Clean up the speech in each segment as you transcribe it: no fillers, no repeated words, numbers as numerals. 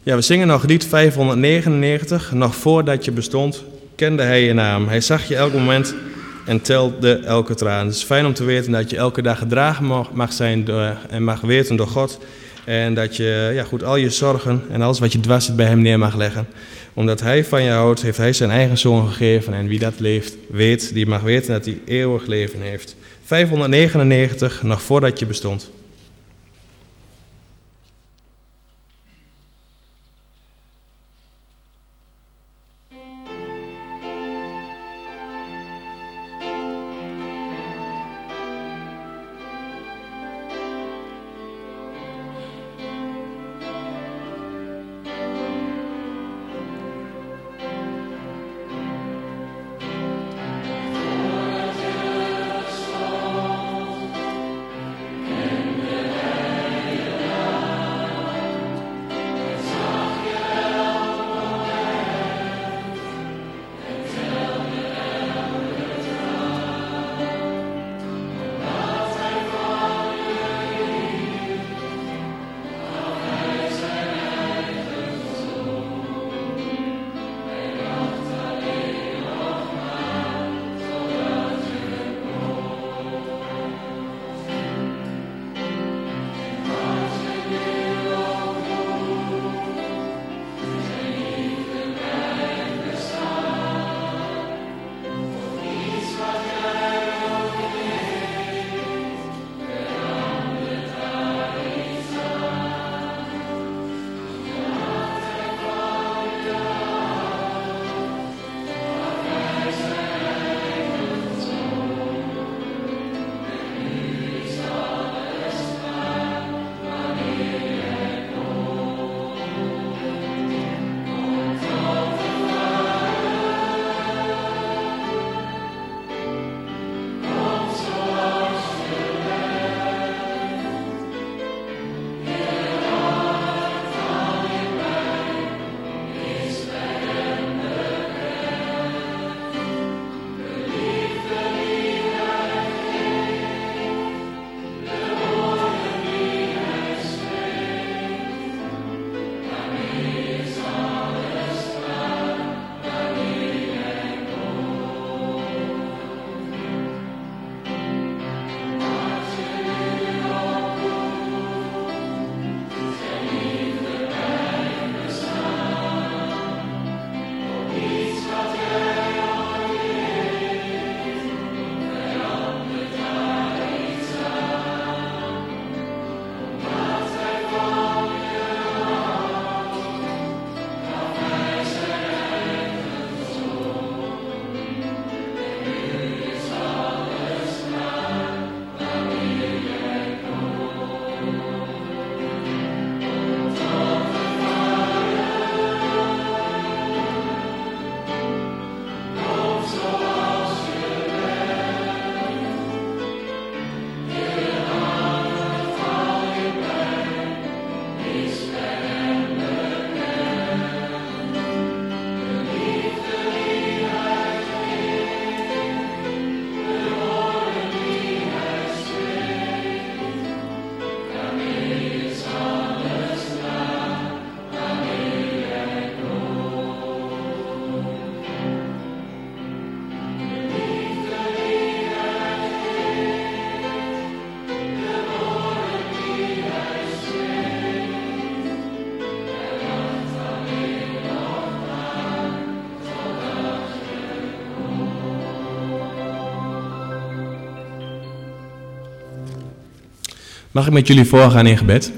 Ja, we zingen nog lied 599. Nog voordat je bestond, kende hij je naam. Hij zag je elk moment en telde elke traan. Het is fijn om te weten dat je elke dag gedragen mag zijn en mag weten door God. En dat je al je zorgen en alles wat je dwars zit bij hem neer mag leggen. Omdat hij van je houdt, heeft hij zijn eigen zoon gegeven. En wie dat weet, die mag weten dat hij eeuwig leven heeft. 599, nog voordat je bestond. Mag ik met jullie voorgaan in gebed?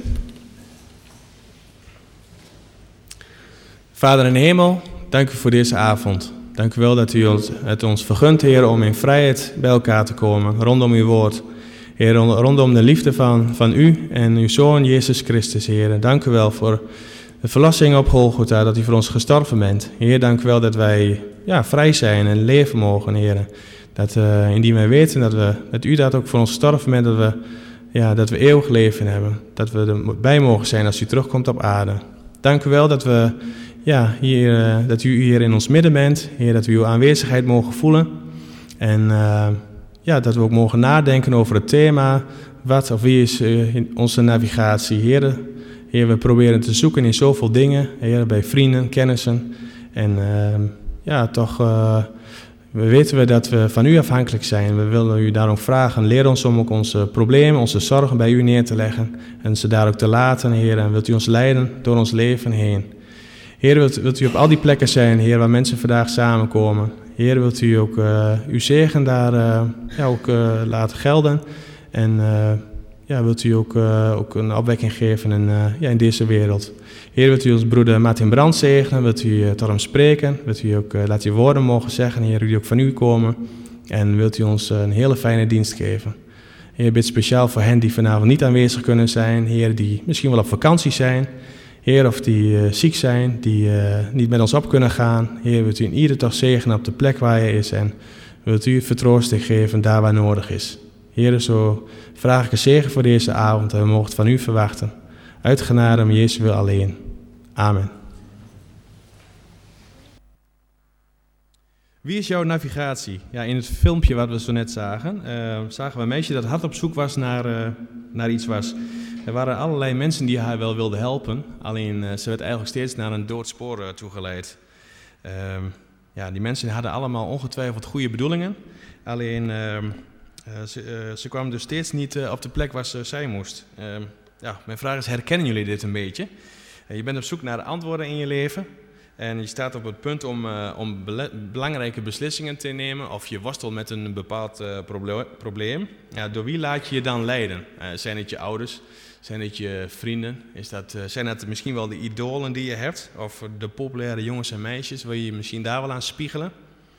Vader in de hemel, dank u voor deze avond. Dank u wel dat u het ons vergunt, Heer, om in vrijheid bij elkaar te komen, rondom uw woord. Heer, rondom de liefde van u en uw Zoon Jezus Christus, Heer. Dank u wel voor de verlossing op Golgotha, dat u voor ons gestorven bent. Heer, dank u wel dat wij vrij zijn en leven mogen, Heer. Dat indien wij weten dat u dat ook voor ons gestorven bent, dat we eeuwig leven hebben. Dat we erbij mogen zijn als u terugkomt op aarde. Dank u wel dat we dat u hier in ons midden bent. Heer, dat we uw aanwezigheid mogen voelen. En dat we ook mogen nadenken over het thema. Wat of wie is in onze navigatie. Heer, Heer, we proberen te zoeken in zoveel dingen, Heer, bij vrienden, kennissen. En we weten dat we van u afhankelijk zijn. We willen u daarom vragen, leer ons om ook onze problemen, onze zorgen bij u neer te leggen. En ze daar ook te laten, Heer. En wilt u ons leiden door ons leven heen. Heer, wilt u op al die plekken zijn, Heer, waar mensen vandaag samenkomen. Heer, wilt u ook uw zegen daar laten gelden. En wilt u ook een opwekking geven in deze wereld. Heer, wilt u ons broeder Martin Brand zegenen, wilt u tot hem spreken, wilt u ook laat uw woorden mogen zeggen, Heer, die ook van u komen. En wilt u ons een hele fijne dienst geven. Heer, bid speciaal voor hen die vanavond niet aanwezig kunnen zijn, Heer, die misschien wel op vakantie zijn. Heer, of die ziek zijn, die niet met ons op kunnen gaan. Heer, wilt u in ieder toch zegenen op de plek waar hij is en wilt u vertroosting geven daar waar nodig is. Heer, zo vraag ik een zegen voor deze avond en we mogen het van u verwachten. Uit genade om Jezus wil alleen. Amen. Wie is jouw navigatie? Ja, in het filmpje wat we zo net zagen, zagen we een meisje dat hard op zoek was naar iets was. Er waren allerlei mensen die haar wel wilden helpen, alleen ze werd eigenlijk steeds naar een dood spoor toegeleid. Die mensen hadden allemaal ongetwijfeld goede bedoelingen, alleen ze kwamen dus steeds niet op de plek waar ze zijn moest. Mijn vraag is, herkennen jullie dit een beetje? Je bent op zoek naar antwoorden in je leven en je staat op het punt om belangrijke beslissingen te nemen of je worstelt met een bepaald probleem. Ja, door wie laat je je dan leiden? Zijn het je ouders? Zijn het je vrienden? Zijn dat misschien wel de idolen die je hebt? Of de populaire jongens en meisjes? Wil je je misschien daar wel aan spiegelen?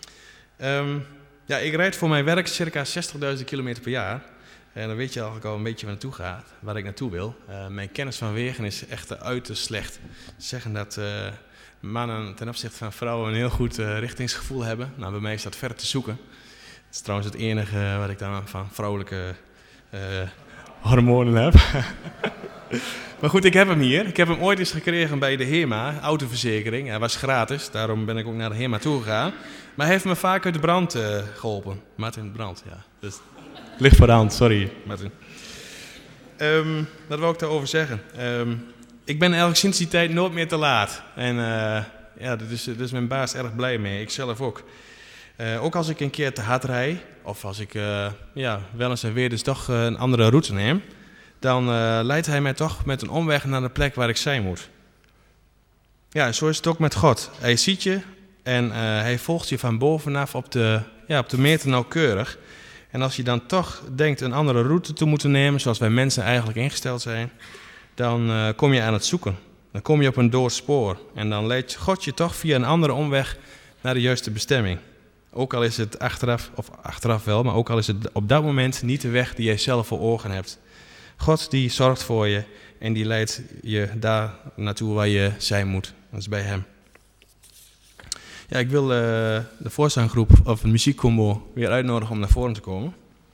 Ik rijd voor mijn werk circa 60.000 kilometer per jaar. En dan weet je eigenlijk al een beetje waar ik naartoe wil. Mijn kennis van wegen is echt uiterst slecht. Ze zeggen dat mannen ten opzichte van vrouwen een heel goed richtingsgevoel hebben. Nou, bij mij is dat ver te zoeken. Het is trouwens het enige wat ik dan van vrouwelijke hormonen heb. Maar goed, ik heb hem hier. Ik heb hem ooit eens gekregen bij de HEMA, autoverzekering. Hij was gratis, daarom ben ik ook naar de HEMA toegegaan. Maar hij heeft me vaak uit de brand geholpen. Martin Brand, ja. Dus, ligt voor de hand, sorry Martin. Wat wil ik daarover zeggen? Ik ben eigenlijk sinds die tijd nooit meer te laat. En daar is mijn baas erg blij mee, ik zelf ook. Ook als ik een keer te hard rijd, of als ik wel eens en weer dus toch een andere route neem, dan leidt hij mij toch met een omweg naar de plek waar ik zijn moet. Ja, zo is het ook met God. Hij ziet je en hij volgt je van bovenaf op de meter nauwkeurig. En als je dan toch denkt een andere route te moeten nemen, zoals wij mensen eigenlijk ingesteld zijn, dan kom je aan het zoeken. Dan kom je op een dood spoor. En dan leidt God je toch via een andere omweg naar de juiste bestemming. Ook al is het achteraf wel, maar ook al is het op dat moment niet de weg die jij zelf voor ogen hebt. God die zorgt voor je en die leidt je daar naartoe waar je zijn moet. Dat is bij hem. Ja, ik wil de voorzanggroep of een muziekcombo weer uitnodigen om naar voren te komen.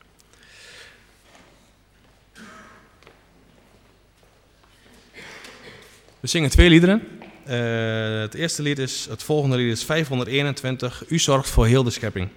We zingen 2 liederen. Het volgende lied is 521. U zorgt voor heel de schepping.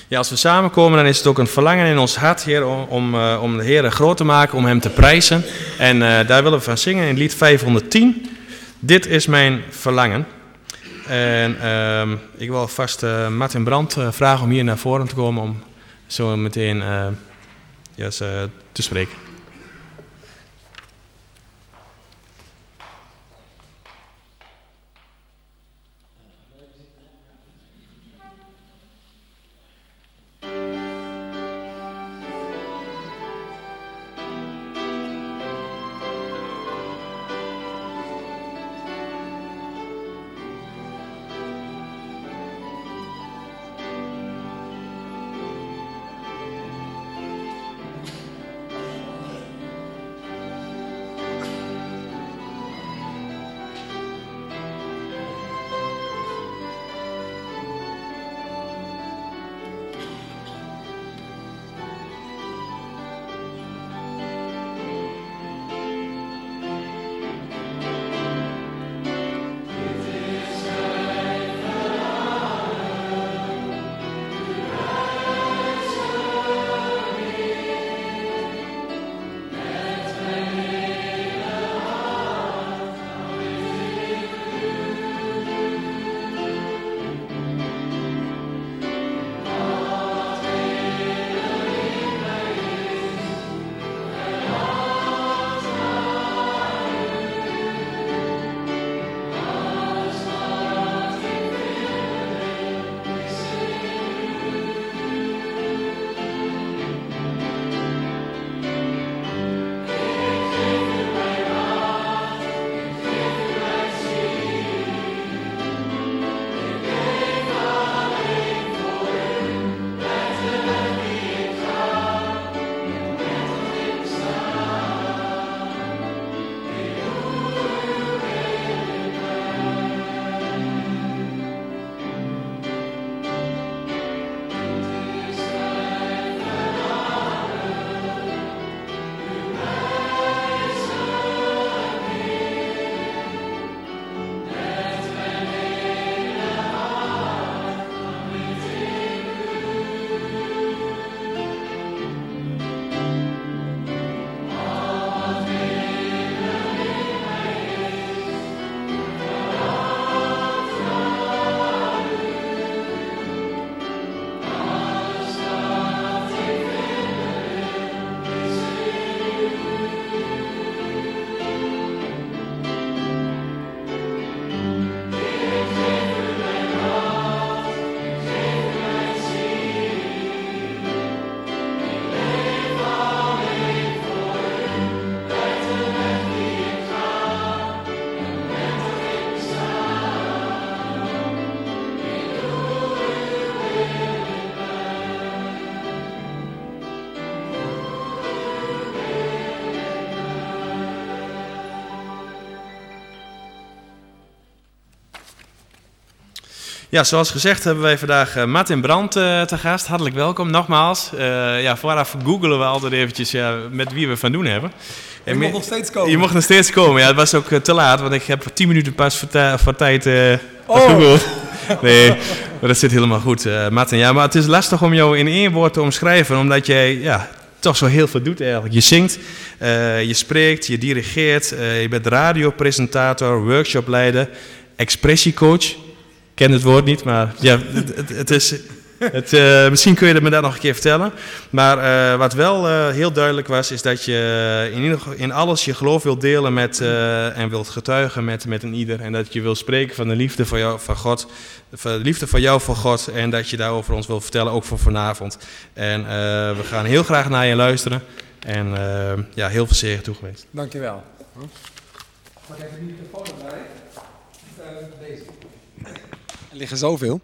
Ja, als we samenkomen, dan is het ook een verlangen in ons hart, Heer, om de Heer groot te maken, om Hem te prijzen. En daar willen we van zingen in lied 510. Dit is mijn verlangen. En ik wil vast Martin Brandt vragen om hier naar voren te komen om zo meteen te spreken. Ja, zoals gezegd hebben wij vandaag Martin Brandt te gast. Hartelijk welkom, nogmaals. Vooraf googelen we altijd eventjes met wie we van doen hebben. Je mocht nog steeds komen. Je mocht nog steeds komen, ja. Het was ook te laat, want ik heb 10 minuten pas voor tijd gegoogeld. Nee, maar dat zit helemaal goed, Martin. Ja, maar het is lastig om jou in één woord te omschrijven, omdat jij toch zo heel veel doet eigenlijk. Je zingt, je spreekt, je dirigeert, je bent radiopresentator, workshopleider, expressiecoach. Ik ken het woord niet, maar ja, het is... misschien kun je me dat nog een keer vertellen. Maar wat wel heel duidelijk was, is dat je in alles je geloof wilt delen met, en wilt getuigen met een ieder. En dat je wilt spreken van de liefde voor jou, van God. De liefde van jou voor God. En dat je daarover ons wilt vertellen, ook voor vanavond. En we gaan heel graag naar je luisteren. En heel veel zegen toegewenst. Dankjewel. Mag ik even die microfoon erbij? Deze. Er liggen zoveel.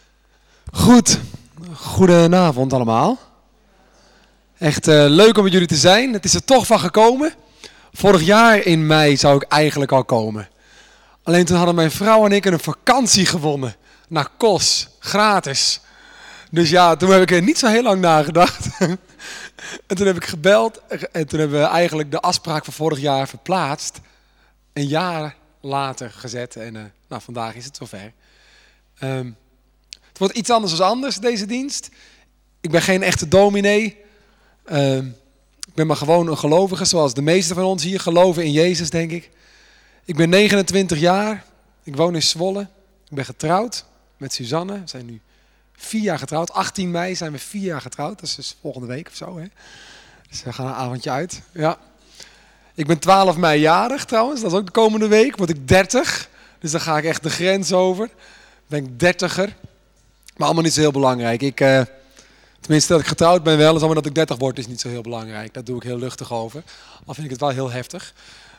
Goed, goedenavond allemaal. Echt leuk om met jullie te zijn. Het is er toch van gekomen. Vorig jaar in mei zou ik eigenlijk al komen. Alleen toen hadden mijn vrouw en ik een vakantie gewonnen. Naar Kos, gratis. Dus ja, toen heb ik er niet zo heel lang nagedacht. En toen heb ik gebeld. En toen hebben we eigenlijk de afspraak van vorig jaar verplaatst. Een jaar later gezet. En vandaag is het zover. Het wordt iets anders dan anders, deze dienst. Ik ben geen echte dominee. Ik ben maar gewoon een gelovige, zoals de meesten van ons hier geloven in Jezus, denk ik. Ik ben 29 jaar. Ik woon in Zwolle. Ik ben getrouwd met Suzanne. We zijn nu 4 jaar getrouwd. 18 mei zijn we 4 jaar getrouwd. Dat is dus volgende week of zo. Hè? Dus we gaan een avondje uit. Ja. Ik ben 12 mei jarig trouwens. Dat is ook de komende week. Word ik 30. Dus dan ga ik echt de grens over. Ben ik 30er. Maar allemaal niet zo heel belangrijk. Tenminste, dat ik getrouwd ben wel. Dus allemaal dat ik 30 word is niet zo heel belangrijk. Daar doe ik heel luchtig over. Al vind ik het wel heel heftig.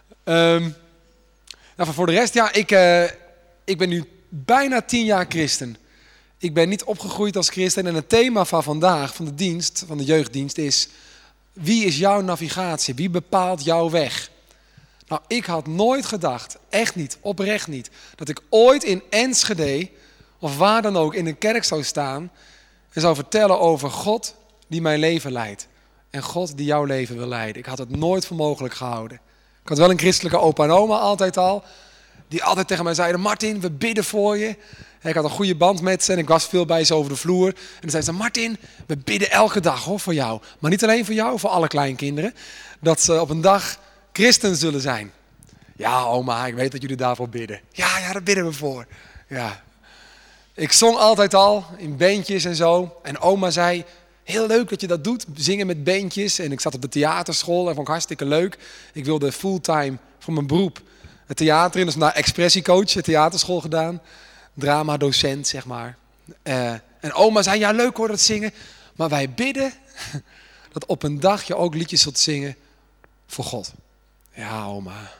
Voor de rest, ja, ik ben nu bijna 10 jaar christen. Ik ben niet opgegroeid als christen. En het thema van vandaag, van de dienst, van de jeugddienst, is: wie is jouw navigatie? Wie bepaalt jouw weg? Nou, ik had nooit gedacht, echt niet, oprecht niet, dat ik ooit in Enschede, of waar dan ook, in een kerk zou staan en zou vertellen over God die mijn leven leidt. En God die jouw leven wil leiden. Ik had het nooit voor mogelijk gehouden. Ik had wel een christelijke opa en oma altijd al, die altijd tegen mij zeiden: Martin, we bidden voor je. Ik had een goede band met ze en ik was veel bij ze over de vloer. En dan zeiden ze: Martin, we bidden elke dag hoor, voor jou. Maar niet alleen voor jou, voor alle kleinkinderen. Dat ze op een dag christen zullen zijn. Ja, oma, ik weet dat jullie daarvoor bidden. Ja, daar bidden we voor. Ja. Ik zong altijd al in bandjes en zo. En oma zei: heel leuk dat je dat doet, zingen met bandjes. En ik zat op de theaterschool en vond ik hartstikke leuk. Ik wilde fulltime voor mijn beroep het theater in. Dus naar expressiecoach, de theaterschool gedaan. Drama-docent, zeg maar. En oma zei: ja, leuk hoor dat zingen. Maar wij bidden dat op een dag je ook liedjes zult zingen voor God. Ja, oma.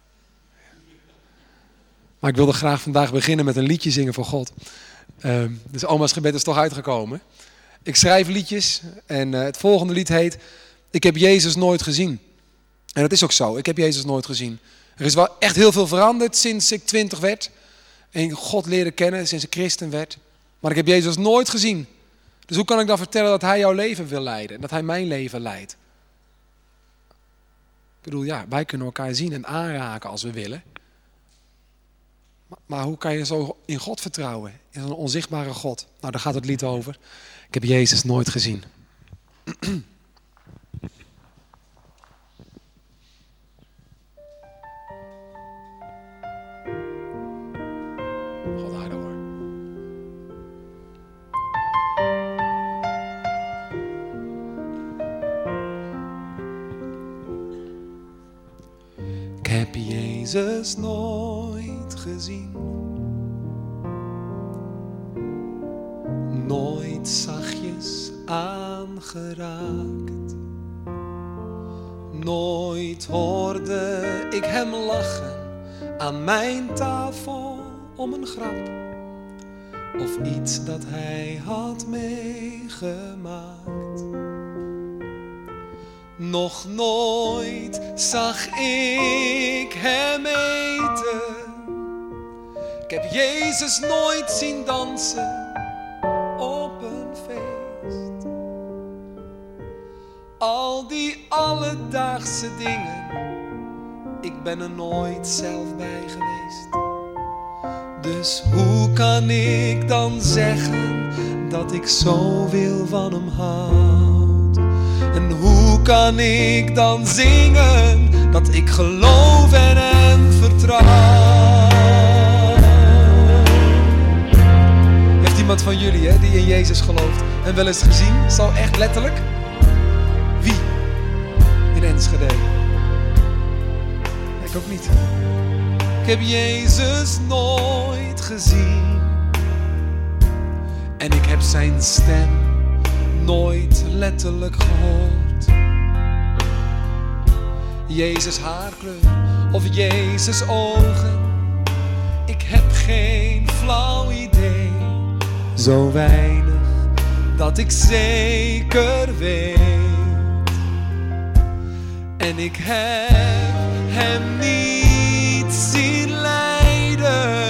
Maar ik wilde graag vandaag beginnen met een liedje zingen voor God. Dus oma's gebed is toch uitgekomen. Ik schrijf liedjes en het volgende lied heet: Ik heb Jezus nooit gezien. En dat is ook zo, ik heb Jezus nooit gezien. Er is wel echt heel veel veranderd sinds ik 20 werd. En God leerde kennen sinds ik christen werd. Maar ik heb Jezus nooit gezien. Dus hoe kan ik dan vertellen dat Hij jouw leven wil leiden? Dat Hij mijn leven leidt? Ik bedoel, ja, wij kunnen elkaar zien en aanraken als we willen. Maar hoe kan je zo in God vertrouwen? In een onzichtbare God? Nou, daar gaat het lied over. Ik heb Jezus nooit gezien. God, harder hoor. Ik heb Jezus nooit gezien. Nooit zachtjes aangeraakt. Nooit hoorde ik hem lachen aan mijn tafel om een grap. Of iets dat hij had meegemaakt. Nog nooit zag ik hem eten. Ik heb Jezus nooit zien dansen op een feest. Al die alledaagse dingen, ik ben er nooit zelf bij geweest. Dus hoe kan ik dan zeggen dat ik zoveel van hem houd? En hoe kan ik dan zingen dat ik geloof en hem vertrouw? Heeft iemand van jullie die in Jezus gelooft en wel eens gezien, zo echt letterlijk? Wie? In Enschede? Ik ook niet. Ik heb Jezus nooit gezien. En ik heb zijn stem nooit letterlijk gehoord. Jezus haarkleur of Jezus ogen, ik heb geen flauw idee. Zo weinig dat ik zeker weet. En ik heb hem niet zien lijden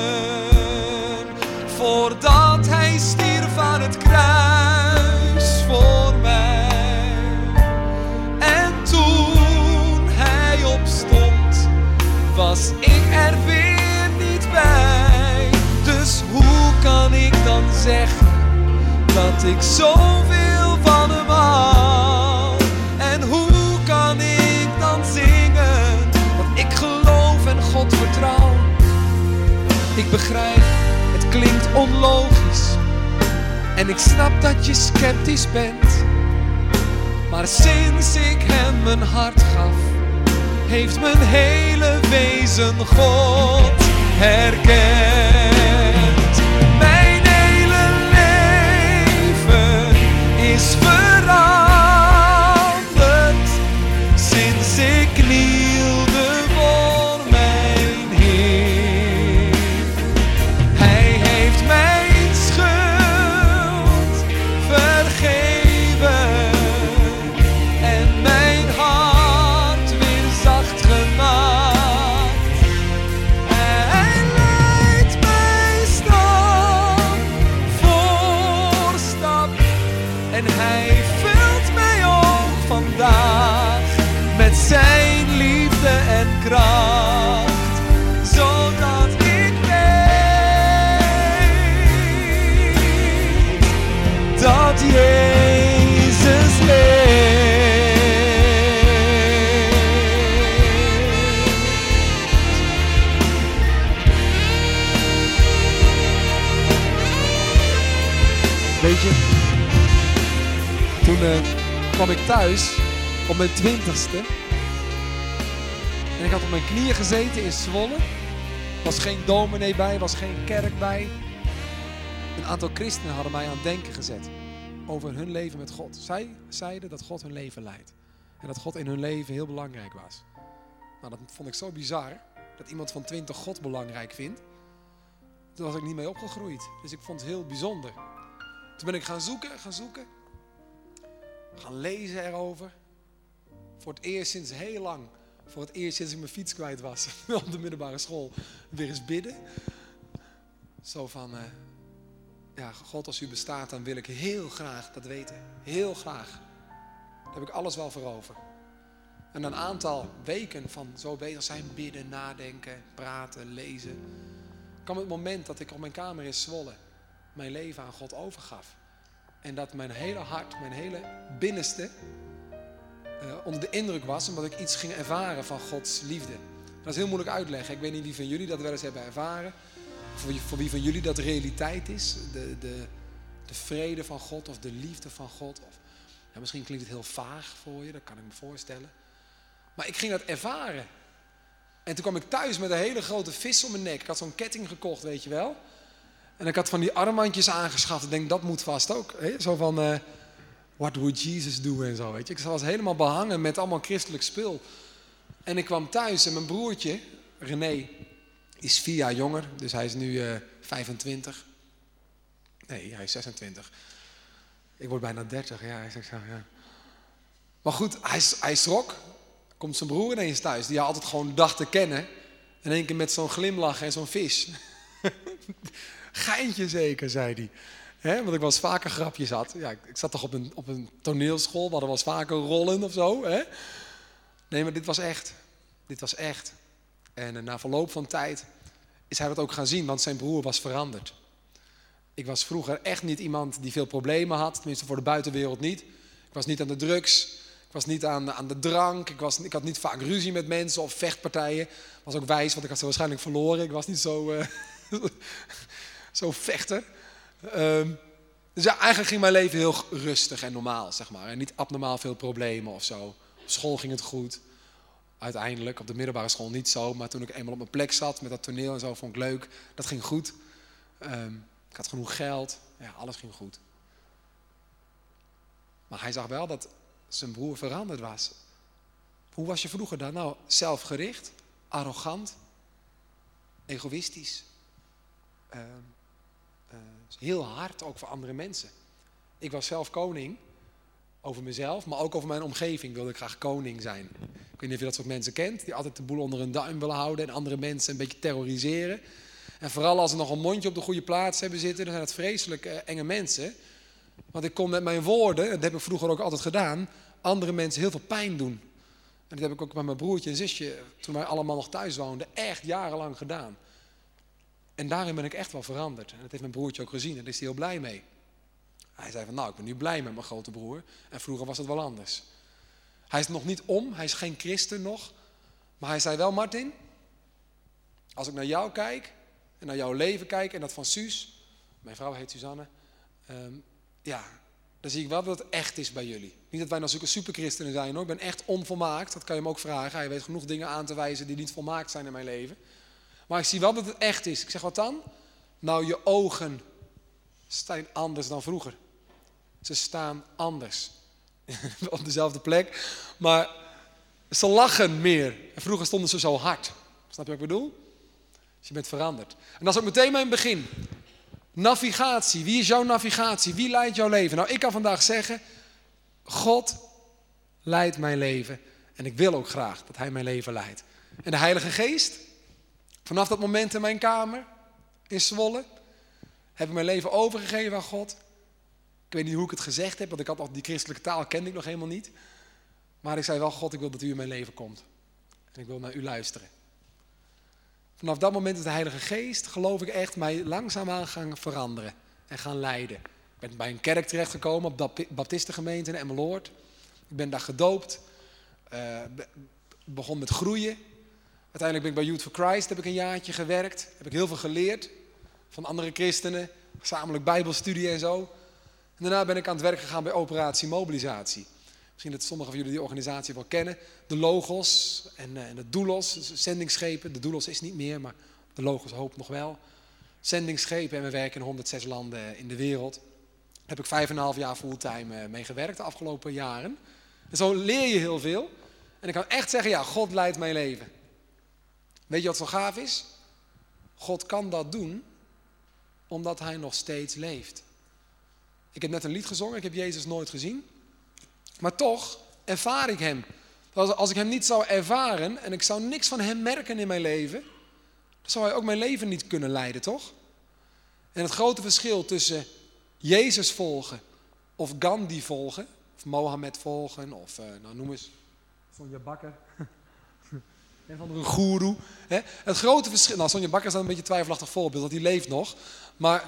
voordat hij stierf aan het kruis voor mij. En toen hij opstond, was ik er weer niet bij. Dus hoe kan ik dan zeggen dat ik zoveel van hem hou. En hoe kan ik dan zingen dat ik geloof en God vertrouw? Ik begrijp, het klinkt onlogisch en ik snap dat je sceptisch bent. Maar sinds ik hem mijn hart gaf, heeft mijn hele wezen God herkend. Mijn hele leven is veranderd sinds ik knielde voor mijn Heer. Hij heeft mijn schuld vergeven en mijn hart weer zacht gemaakt. Hij leidt mij stap voor stap en hij vult mij ook vandaag met zijn liefde en kracht, zodat ik weet dat Jezus leeft. Weet je, toen kwam ik thuis op mijn 20ste en ik had op mijn knieën gezeten in Zwolle. Was geen dominee bij, was geen kerk bij. Een aantal christenen hadden mij aan het denken gezet over hun leven met God. Zij zeiden dat God hun leven leidt en dat God in hun leven heel belangrijk was. Nou, dat vond ik zo bizar, dat iemand van 20 God belangrijk vindt. Toen was ik niet mee opgegroeid, dus ik vond het heel bijzonder. Toen ben ik gaan zoeken, gaan lezen erover. Voor het eerst sinds heel lang, voor het eerst sinds ik mijn fiets kwijt was op de middelbare school, weer eens bidden. Zo van, ja, God, als u bestaat, dan wil ik heel graag dat weten. Heel graag. Daar heb ik alles wel voor over. En een aantal weken van zo bezig zijn, bidden, nadenken, praten, lezen, kwam het moment dat ik op mijn kamer in Zwolle mijn leven aan God overgaf. En dat mijn hele hart, mijn hele binnenste onder de indruk was, omdat ik iets ging ervaren van Gods liefde. Dat is heel moeilijk uitleggen. Ik weet niet wie van jullie dat wel eens hebben ervaren. Voor wie van jullie dat realiteit is. De vrede van God of de liefde van God. Of, ja, misschien klinkt het heel vaag voor je, dat kan ik me voorstellen. Maar ik ging dat ervaren. En toen kwam ik thuis met een hele grote vis om mijn nek. Ik had zo'n ketting gekocht, weet je wel. En ik had van die armbandjes aangeschaft. Ik denk, dat moet vast ook. Hè? Zo van, what would Jesus do en zo, weet je. Ik was helemaal behangen met allemaal christelijk spul. En ik kwam thuis en mijn broertje, René, is 4 jaar jonger. Dus hij is nu 25. Nee, hij is 26. Ik word bijna 30, ja. Ik zeg zo, ja. Maar goed, hij schrok. Komt zijn broer ineens thuis, die hij altijd gewoon dacht te kennen. In één keer met zo'n glimlach en zo'n vis. Geintje zeker, zei hij. Want ik was vaker grapjes had. Ja, ik zat toch op een toneelschool, we hadden wel eens vaker rollen of zo. Hè? Nee, maar dit was echt. Dit was echt. En na verloop van tijd is hij dat ook gaan zien, want zijn broer was veranderd. Ik was vroeger echt niet iemand die veel problemen had, tenminste voor de buitenwereld niet. Ik was niet aan de drugs, ik was niet aan de drank, ik had niet vaak ruzie met mensen of vechtpartijen. Was ook wijs, want ik had ze waarschijnlijk verloren. Ik was niet zo vechter. Dus ja, eigenlijk ging mijn leven heel rustig en normaal, zeg maar. En niet abnormaal veel problemen of zo. Op school ging het goed. Uiteindelijk, op de middelbare school niet zo. Maar toen ik eenmaal op mijn plek zat met dat toneel en zo, vond ik leuk. Dat ging goed. Ik had genoeg geld. Ja, alles ging goed. Maar hij zag wel dat zijn broer veranderd was. Hoe was je vroeger dan? Nou, zelfgericht, arrogant, egoïstisch. Heel hard ook voor andere mensen. Ik was zelf koning over mezelf, maar ook over mijn omgeving wilde ik graag koning zijn. Ik weet niet of je dat soort mensen kent, die altijd de boel onder hun duim willen houden en andere mensen een beetje terroriseren. En vooral als ze nog een mondje op de goede plaats hebben zitten, dan zijn het vreselijk enge mensen. Want ik kon met mijn woorden, dat heb ik vroeger ook altijd gedaan, andere mensen heel veel pijn doen. En dat heb ik ook met mijn broertje en zusje, toen wij allemaal nog thuis woonden, echt jarenlang gedaan. En daarin ben ik echt wel veranderd. En dat heeft mijn broertje ook gezien en daar is hij heel blij mee. Hij zei van, nou, ik ben nu blij met mijn grote broer. En vroeger was het wel anders. Hij is nog niet om, hij is geen christen nog. Maar hij zei wel, Martin, als ik naar jou kijk en naar jouw leven kijk en dat van Suus, mijn vrouw heet Suzanne, dan zie ik wel dat het echt is bij jullie. Niet dat wij nou zulke superchristenen zijn hoor, ik ben echt onvolmaakt, dat kan je hem ook vragen. Hij weet genoeg dingen aan te wijzen die niet volmaakt zijn in mijn leven. Maar ik zie wel dat het echt is. Ik zeg, wat dan? Nou, je ogen staan anders dan vroeger. Ze staan anders. Op dezelfde plek. Maar ze lachen meer. En vroeger stonden ze zo hard. Snap je wat ik bedoel? Dus je bent veranderd. En dat is ook meteen mijn begin. Navigatie. Wie is jouw navigatie? Wie leidt jouw leven? Nou, ik kan vandaag zeggen, God leidt mijn leven. En ik wil ook graag dat hij mijn leven leidt. En de Heilige Geest, vanaf dat moment in mijn kamer in Zwolle, heb ik mijn leven overgegeven aan God. Ik weet niet hoe ik het gezegd heb, want ik had al die christelijke taal kende ik nog helemaal niet. Maar ik zei wel, God, ik wil dat u in mijn leven komt. En ik wil naar u luisteren. Vanaf dat moment is de Heilige Geest, geloof ik echt, mij langzaamaan gaan veranderen en gaan leiden. Ik ben bij een kerk terechtgekomen op de Baptistengemeente in Emmeloord. Ik ben daar gedoopt, begon met groeien. Uiteindelijk ben ik bij Youth for Christ, heb ik een jaartje gewerkt. Heb ik heel veel geleerd van andere christenen, gezamenlijk bijbelstudie en zo. En daarna ben ik aan het werk gegaan bij Operatie Mobilisatie. Misschien dat sommigen van jullie die organisatie wel kennen. De Logos en de Doulos, dus zendingsschepen. De Doulos is niet meer, maar de Logos hoop nog wel. Zendingsschepen en we werken in 106 landen in de wereld. Daar heb ik 5,5 jaar fulltime mee gewerkt de afgelopen jaren. En zo leer je heel veel. En ik kan echt zeggen, ja, God leidt mijn leven. Weet je wat zo gaaf is? God kan dat doen omdat hij nog steeds leeft. Ik heb net een lied gezongen, ik heb Jezus nooit gezien. Maar toch ervaar ik hem. Als ik hem niet zou ervaren en ik zou niks van hem merken in mijn leven, dan zou hij ook mijn leven niet kunnen leiden, toch? En het grote verschil tussen Jezus volgen of Gandhi volgen, of Mohammed volgen, of noem eens Sonja Bakker. Een van een goeroe. Het grote verschil, nou Sonja Bakker is dan een beetje een twijfelachtig voorbeeld, want die leeft nog. Maar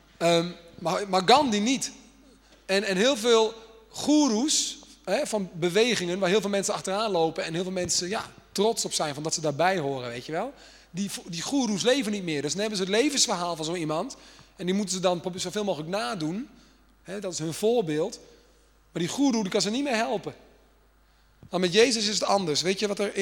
Gandhi niet. En heel veel goeroes van bewegingen waar heel veel mensen achteraan lopen en heel veel mensen trots op zijn van dat ze daarbij horen, weet je wel. Die goeroes leven niet meer. Dus dan hebben ze het levensverhaal van zo iemand en die moeten ze dan zoveel mogelijk nadoen. Dat is hun voorbeeld. Maar die goeroe die kan ze niet meer helpen. Maar met Jezus is het anders. Weet je wat er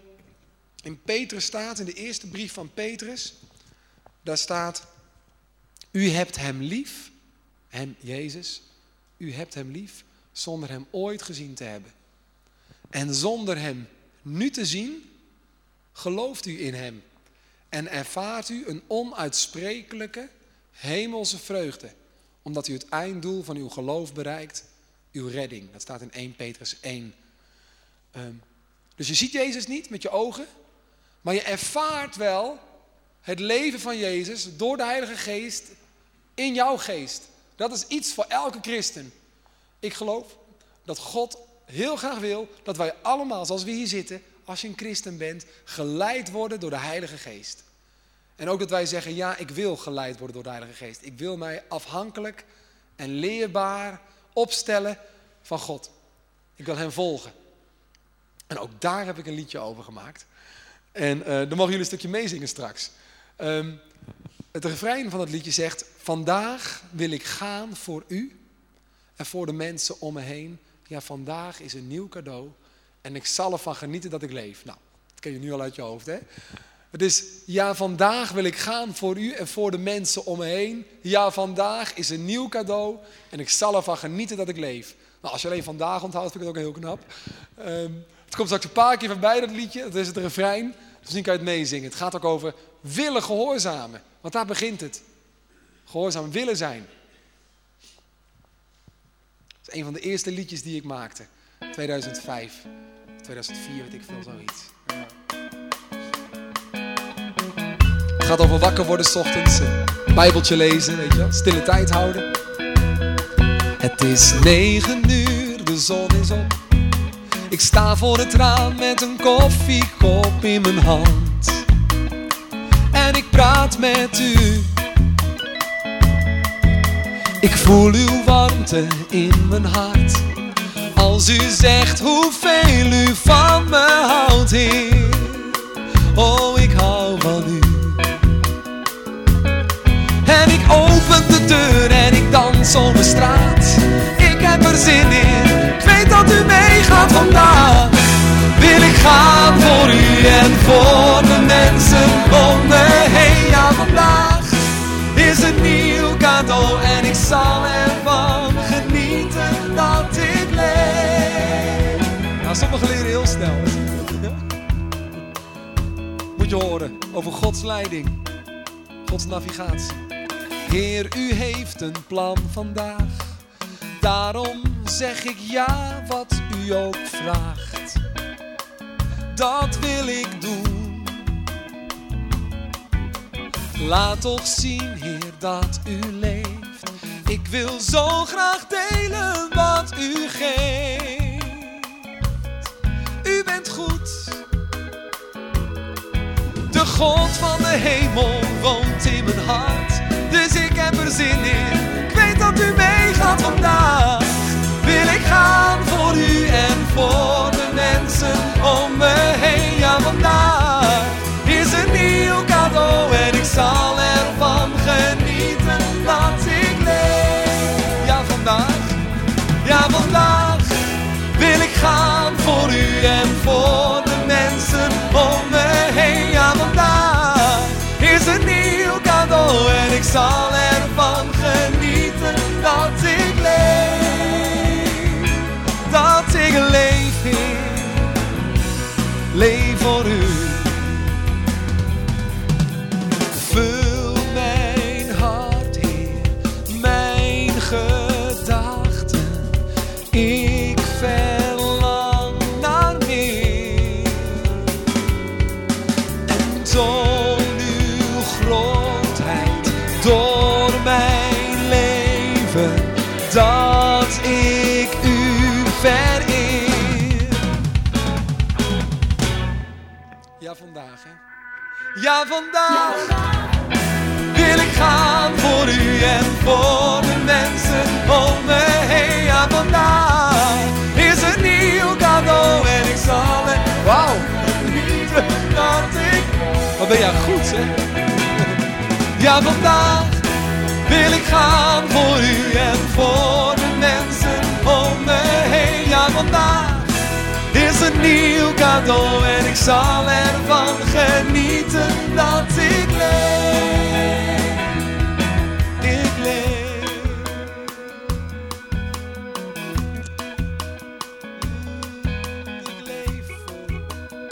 in Petrus staat, in de eerste brief van Petrus? Daar staat, u hebt hem lief, hem Jezus, u hebt hem lief zonder hem ooit gezien te hebben. En zonder hem nu te zien, gelooft u in hem. En ervaart u een onuitsprekelijke hemelse vreugde. Omdat u het einddoel van uw geloof bereikt, uw redding. Dat staat in 1 Petrus 1. Dus je ziet Jezus niet met je ogen, maar je ervaart wel het leven van Jezus door de Heilige Geest in jouw geest. Dat is iets voor elke christen. Ik geloof dat God heel graag wil dat wij allemaal, zoals we hier zitten, als je een christen bent, geleid worden door de Heilige Geest. En ook dat wij zeggen, ja, ik wil geleid worden door de Heilige Geest. Ik wil mij afhankelijk en leerbaar opstellen van God. Ik wil hem volgen. En ook daar heb ik een liedje over gemaakt. En dan mogen jullie een stukje meezingen straks. Het refrein van het liedje zegt, vandaag wil ik gaan voor u en voor de mensen om me heen. Ja, vandaag is een nieuw cadeau en ik zal ervan genieten dat ik leef. Nou, dat ken je nu al uit je hoofd, hè? Het is, ja, vandaag wil ik gaan voor u en voor de mensen om me heen. Ja, vandaag is een nieuw cadeau en ik zal ervan genieten dat ik leef. Nou, als je alleen vandaag onthoudt, vind ik het ook heel knap. Het komt straks een paar keer voorbij, dat liedje. Dat is het refrein. Dus misschien kan je het meezingen. Het gaat ook over willen gehoorzamen. Want daar begint het. Gehoorzaam willen zijn. Dat is een van de eerste liedjes die ik maakte. 2005. 2004, weet ik veel, zoiets. Ja. Het gaat over wakker worden 's ochtends. Bijbeltje lezen, weet je wel. Stille tijd houden. Het is 9 uur, de zon is op. Ik sta voor het raam met een koffiekop in mijn hand. En ik praat met u. Ik voel uw warmte in mijn hart. Als u zegt hoeveel u van me houdt, Heer. Oh, ik hou van u. En ik open de deur en ik dans op de straat. Ik heb er zin in, ik weet dat u meegaat vandaag. Wil ik gaan voor u en voor de mensen om me heen. Ja, vandaag is een nieuw cadeau en ik zal ervan genieten dat ik leef. Nou, sommigen leren heel snel. Moet je horen over Gods leiding, Gods navigatie. Heer, u heeft een plan vandaag. Daarom zeg ik ja, wat u ook vraagt. Dat wil ik doen. Laat toch zien, Heer, dat u leeft. Ik wil zo graag delen wat u geeft. U bent goed. De God van de hemel woont in mijn hart. Dus ik heb er zin in. Ik weet dat u meegaat vandaag. Wil ik gaan voor u en voor de mensen om me heen. Ja, vandaag is een nieuw cadeau en ik zal ervan genieten dat ik leef. Ja, vandaag wil ik gaan voor u en voor de mensen om me heen. Ja, vandaag is een nieuw cadeau en ik zal ervan genieten dat ik leef. Dat ik leef, Heer. Leef voor u. Vul mijn hart, Heer, mijn gedachten. Ik verlang naar meer. En toon uw grootheid door mijn leven, dat ik u vereer. Ja, vandaag, hè? Ja, vandaag wil ik gaan voor u en voor de mensen om me heen. Ja, vandaag is een nieuw cadeau en ik zal het, wauw, genieten dat ik... Wat ben jij goed, hè? Ja, vandaag wil ik gaan voor u en voor de mensen om me heen. Ja, vandaag is een nieuw cadeau en ik zal ervan genieten dat ik leef. Ik leef. Ik leef voor u.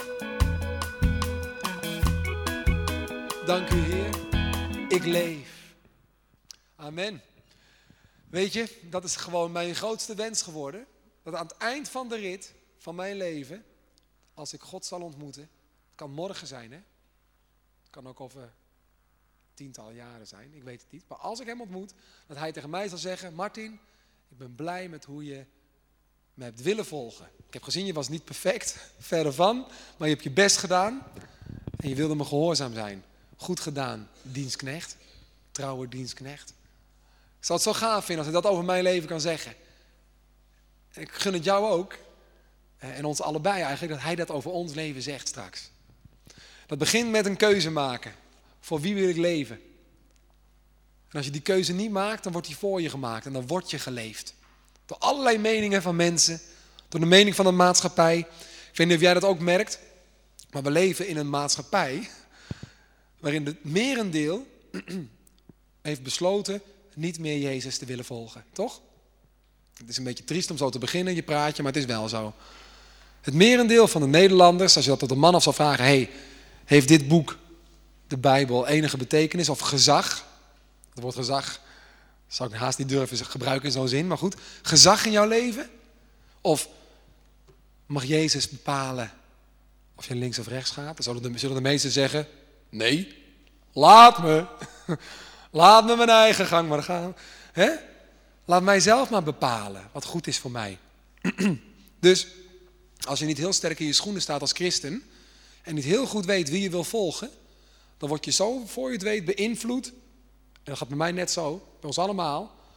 Dank u, Heer. Ik leef. Amen. Weet je, dat is gewoon mijn grootste wens geworden. Dat aan het eind van de rit van mijn leven, als ik God zal ontmoeten, het kan morgen zijn, hè? Het kan ook over tientallen jaren zijn, ik weet het niet. Maar als ik hem ontmoet, dat hij tegen mij zal zeggen, Martin, ik ben blij met hoe je me hebt willen volgen. Ik heb gezien, je was niet perfect, verre van, maar je hebt je best gedaan en je wilde me gehoorzaam zijn. Goed gedaan, dienstknecht, trouwe dienstknecht. Ik zal het zo gaaf vinden als hij dat over mijn leven kan zeggen. En ik gun het jou ook. En ons allebei eigenlijk, dat hij dat over ons leven zegt straks. Dat begint met een keuze maken. Voor wie wil ik leven? En als je die keuze niet maakt, dan wordt die voor je gemaakt. En dan word je geleefd. Door allerlei meningen van mensen. Door de mening van de maatschappij. Ik weet niet of jij dat ook merkt. Maar we leven in een maatschappij waarin het merendeel heeft besloten niet meer Jezus te willen volgen. Toch? Het is een beetje triest om zo te beginnen, je praatje, maar het is wel zo. Het merendeel van de Nederlanders, als je dat tot een man af zou vragen, hey, heeft dit boek, de Bijbel, enige betekenis of gezag? Het woord gezag zou ik haast niet durven gebruiken in zo'n zin, maar goed. Gezag in jouw leven? Of mag Jezus bepalen of je links of rechts gaat? Dan zullen de meesten zeggen, nee, laat me. Laat me mijn eigen gang maar gaan. Hè? Laat mij zelf maar bepalen wat goed is voor mij. Dus als je niet heel sterk in je schoenen staat als christen en niet heel goed weet wie je wil volgen, dan word je zo, voor je het weet, beïnvloed. En dat gaat bij mij net zo, bij ons allemaal,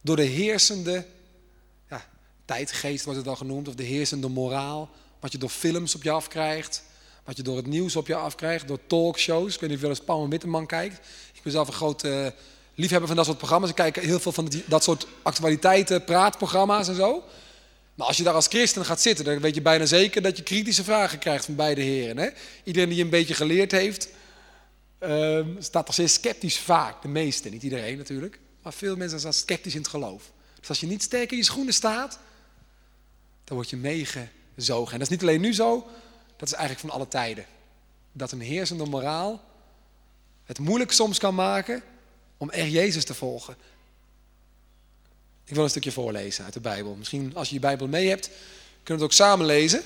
door de heersende tijdgeest wordt het wel genoemd, of de heersende moraal, wat je door films op je afkrijgt, wat je door het nieuws op je afkrijgt, door talkshows. Ik weet niet of je wel eens Paul en Witteman kijkt. Ik ben zelf een groot liefhebber van dat soort programma's. Ik kijk heel veel van dat soort actualiteiten, praatprogramma's en zo. Maar als je daar als christen gaat zitten, dan weet je bijna zeker dat je kritische vragen krijgt van beide heren. Hè? Iedereen die een beetje geleerd heeft, staat toch steeds sceptisch vaak. De meeste, niet iedereen natuurlijk. Maar veel mensen staan sceptisch in het geloof. Dus als je niet sterk in je schoenen staat, dan word je meegezogen. En dat is niet alleen nu zo, dat is eigenlijk van alle tijden. Dat een heersende moraal het moeilijk soms kan maken om echt Jezus te volgen. Ik wil een stukje voorlezen uit de Bijbel. Misschien als je je Bijbel mee hebt, kunnen we het ook samen lezen.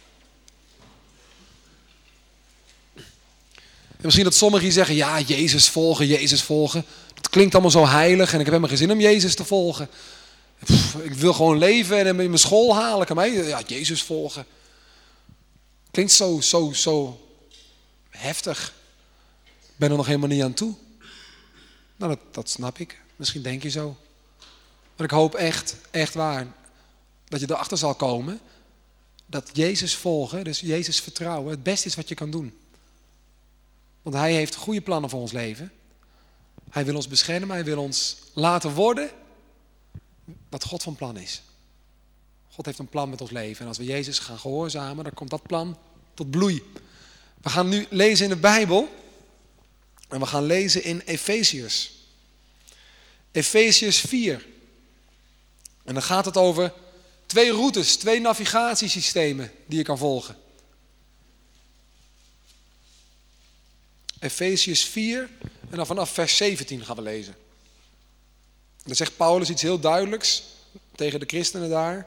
En misschien dat sommigen hier zeggen, ja, Jezus volgen. Dat klinkt allemaal zo heilig en ik heb helemaal geen zin om Jezus te volgen. Ik wil gewoon leven en hem in mijn school halen. Kan mij, ja, Jezus volgen. Klinkt zo heftig. Ik ben er nog helemaal niet aan toe. Nou, dat snap ik. Misschien denk je zo. Maar ik hoop echt waar, dat je erachter zal komen dat Jezus volgen, dus Jezus vertrouwen, het beste is wat je kan doen. Want hij heeft goede plannen voor ons leven. Hij wil ons beschermen, hij wil ons laten worden wat God van plan is. God heeft een plan met ons leven. En als we Jezus gaan gehoorzamen, dan komt dat plan tot bloei. We gaan nu lezen in de Bijbel. En we gaan lezen in Efeziërs. Efeziërs 4. En dan gaat het over 2 routes, 2 navigatiesystemen die je kan volgen. Efeziërs 4 en dan vanaf vers 17 gaan we lezen. Dan zegt Paulus iets heel duidelijks tegen de christenen daar.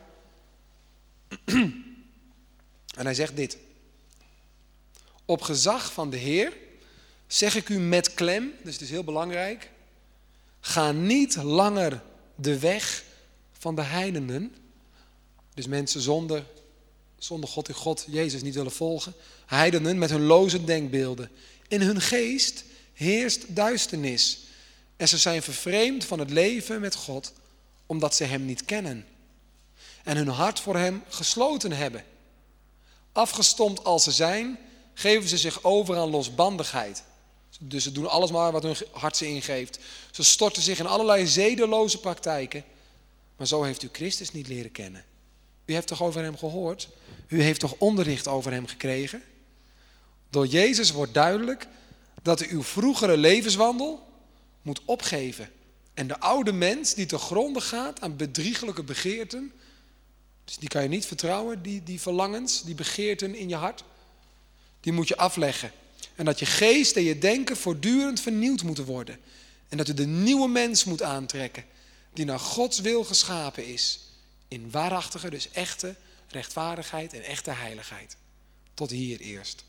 En hij zegt dit. Op gezag van de Heer zeg ik u met klem, dus het is heel belangrijk. Ga niet langer de weg van de heidenen. Dus mensen zonder God en God, Jezus niet willen volgen. Heidenen met hun loze denkbeelden. In hun geest heerst duisternis. En ze zijn vervreemd van het leven met God, omdat ze hem niet kennen. En hun hart voor hem gesloten hebben. Afgestompt als ze zijn, geven ze zich over aan losbandigheid. Dus ze doen alles maar wat hun hart ze ingeeft. Ze storten zich in allerlei zedeloze praktijken. Maar zo heeft u Christus niet leren kennen. U heeft toch over hem gehoord? U heeft toch onderricht over hem gekregen? Door Jezus wordt duidelijk dat u uw vroegere levenswandel moet opgeven. En de oude mens die te gronde gaat aan bedriegelijke begeerten. Dus die kan je niet vertrouwen, die verlangens, die begeerten in je hart. Die moet je afleggen. En dat je geest en je denken voortdurend vernieuwd moeten worden. En dat u de nieuwe mens moet aantrekken. Die naar Gods wil geschapen is. In waarachtige, dus echte rechtvaardigheid en echte heiligheid. Tot hier eerst.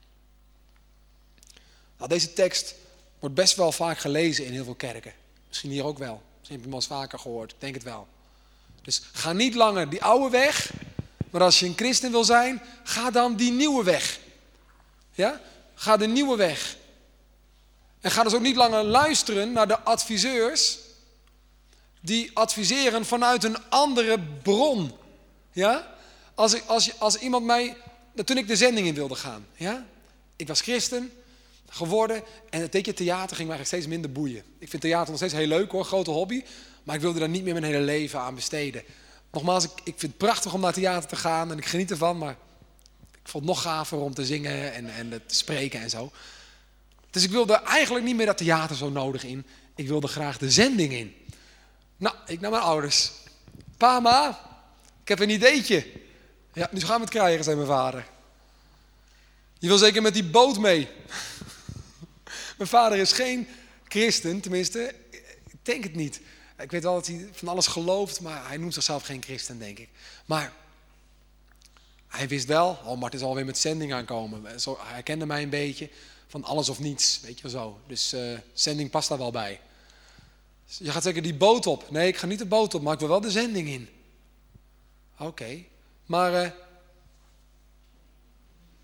Nou, deze tekst wordt best wel vaak gelezen in heel veel kerken. Misschien hier ook wel. Misschien heb je hem wel eens vaker gehoord. Ik denk het wel. Dus ga niet langer die oude weg. Maar als je een christen wil zijn, ga dan die nieuwe weg. Ja? Ga de nieuwe weg. En ga dus ook niet langer luisteren naar de adviseurs die adviseren vanuit een andere bron. Ja? Als iemand mij, toen ik de zending in wilde gaan, ja? Ik was christen geworden en het theater ging me eigenlijk steeds minder boeien. Ik vind theater nog steeds heel leuk hoor, grote hobby, maar ik wilde daar niet meer mijn hele leven aan besteden. Nogmaals, ik vind het prachtig om naar theater te gaan en ik geniet ervan, maar ik vond het nog gaver om te zingen en te spreken en zo. Dus ik wilde eigenlijk niet meer dat theater zo nodig in. Ik wilde graag de zending in. Nou, ik naar mijn ouders. Pa, ma, ik heb een ideetje. Ja, nu gaan we het krijgen, zei mijn vader. Je wil zeker met die boot mee. Mijn vader is geen christen, tenminste, ik denk het niet. Ik weet wel dat hij van alles gelooft, maar hij noemt zichzelf geen christen, denk ik. Maar hij wist wel, Martin is alweer met zending aankomen. Zo, hij kende mij een beetje van alles of niets, weet je zo. Dus zending past daar wel bij. Je gaat zeker die boot op. Nee, ik ga niet de boot op, maar ik wil wel de zending in. Oké, maar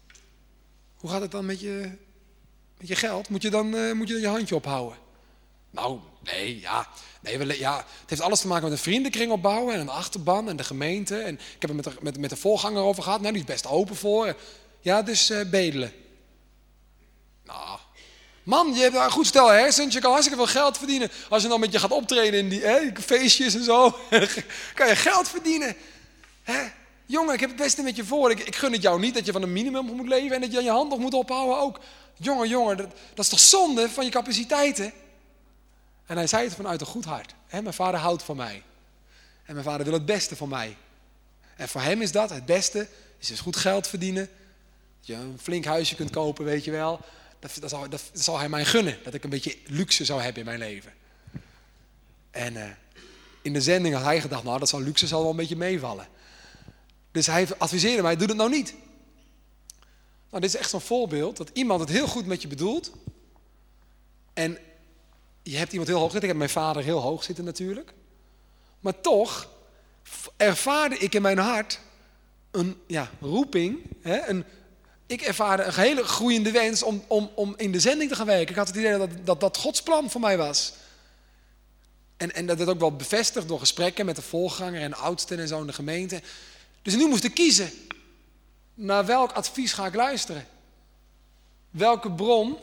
hoe gaat het dan met je geld? Moet je dan je handje ophouden? Nou, nee, het heeft alles te maken met een vriendenkring opbouwen en een achterban en de gemeente. En ik heb het met de voorganger over gehad. Nou, die is best open voor. Ja, dus bedelen. Nou, man, je hebt een goed stel hersens. Je kan hartstikke veel geld verdienen. Als je dan met je gaat optreden in die feestjes en zo. Kan je geld verdienen. Jongen, ik heb het beste met je voor. Ik gun het jou niet dat je van een minimum moet leven en dat je aan je hand nog moet ophouden ook. Jongen, dat is toch zonde van je capaciteiten? En hij zei het vanuit een goed hart. Mijn vader houdt van mij. En mijn vader wil het beste voor mij. En voor hem is dat het beste. Is dus goed geld verdienen. Dat je een flink huisje kunt kopen, weet je wel. Dat zal hij mij gunnen. Dat ik een beetje luxe zou hebben in mijn leven. En in de zending had hij gedacht, nou, dat luxe zal wel een beetje meevallen. Dus hij adviseerde mij, doe dat nou niet. Nou, dit is echt zo'n voorbeeld dat iemand het heel goed met je bedoelt. En je hebt iemand heel hoog zitten. Ik heb mijn vader heel hoog zitten natuurlijk. Maar toch ervaarde ik in mijn hart een roeping. Ik ervaarde een hele groeiende wens om in de zending te gaan werken. Ik had het idee dat Gods plan voor mij was. En dat werd ook wel bevestigd door gesprekken met de voorganger en de oudsten en zo in de gemeente. Dus nu moest ik kiezen. Naar welk advies ga ik luisteren? Welke bron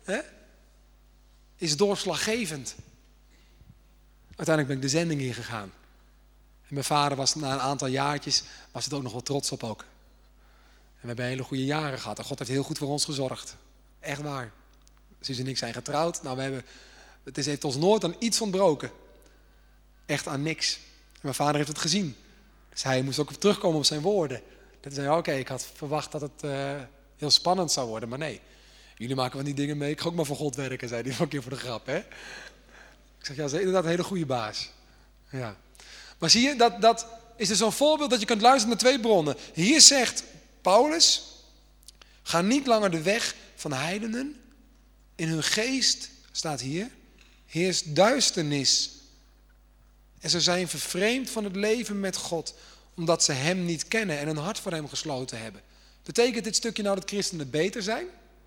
is doorslaggevend? Uiteindelijk ben ik de zending ingegaan. En mijn vader was na een aantal jaartjes, was het ook nog wel trots op ook. En we hebben hele goede jaren gehad. En God heeft heel goed voor ons gezorgd. Echt waar. Zus en ik zijn getrouwd. Nou, het heeft ons nooit aan iets ontbroken. Echt aan niks. En mijn vader heeft het gezien. Dus hij moest ook terugkomen op zijn woorden. Dat hij zei, oké, ik had verwacht dat het heel spannend zou worden. Maar nee, jullie maken van die dingen mee. Ik ga ook maar voor God werken, zei hij. Een keer voor de grap, hè. Ik zeg, ja, dat is inderdaad een hele goede baas. Ja. Maar zie je, dat is dus zo'n voorbeeld dat je kunt luisteren naar twee bronnen. Hier zegt Paulus, ga niet langer de weg van heidenen. In hun geest, staat hier, heerst duisternis. En ze zijn vervreemd van het leven met God, omdat ze hem niet kennen en hun hart voor hem gesloten hebben. Betekent dit stukje nou dat christenen beter zijn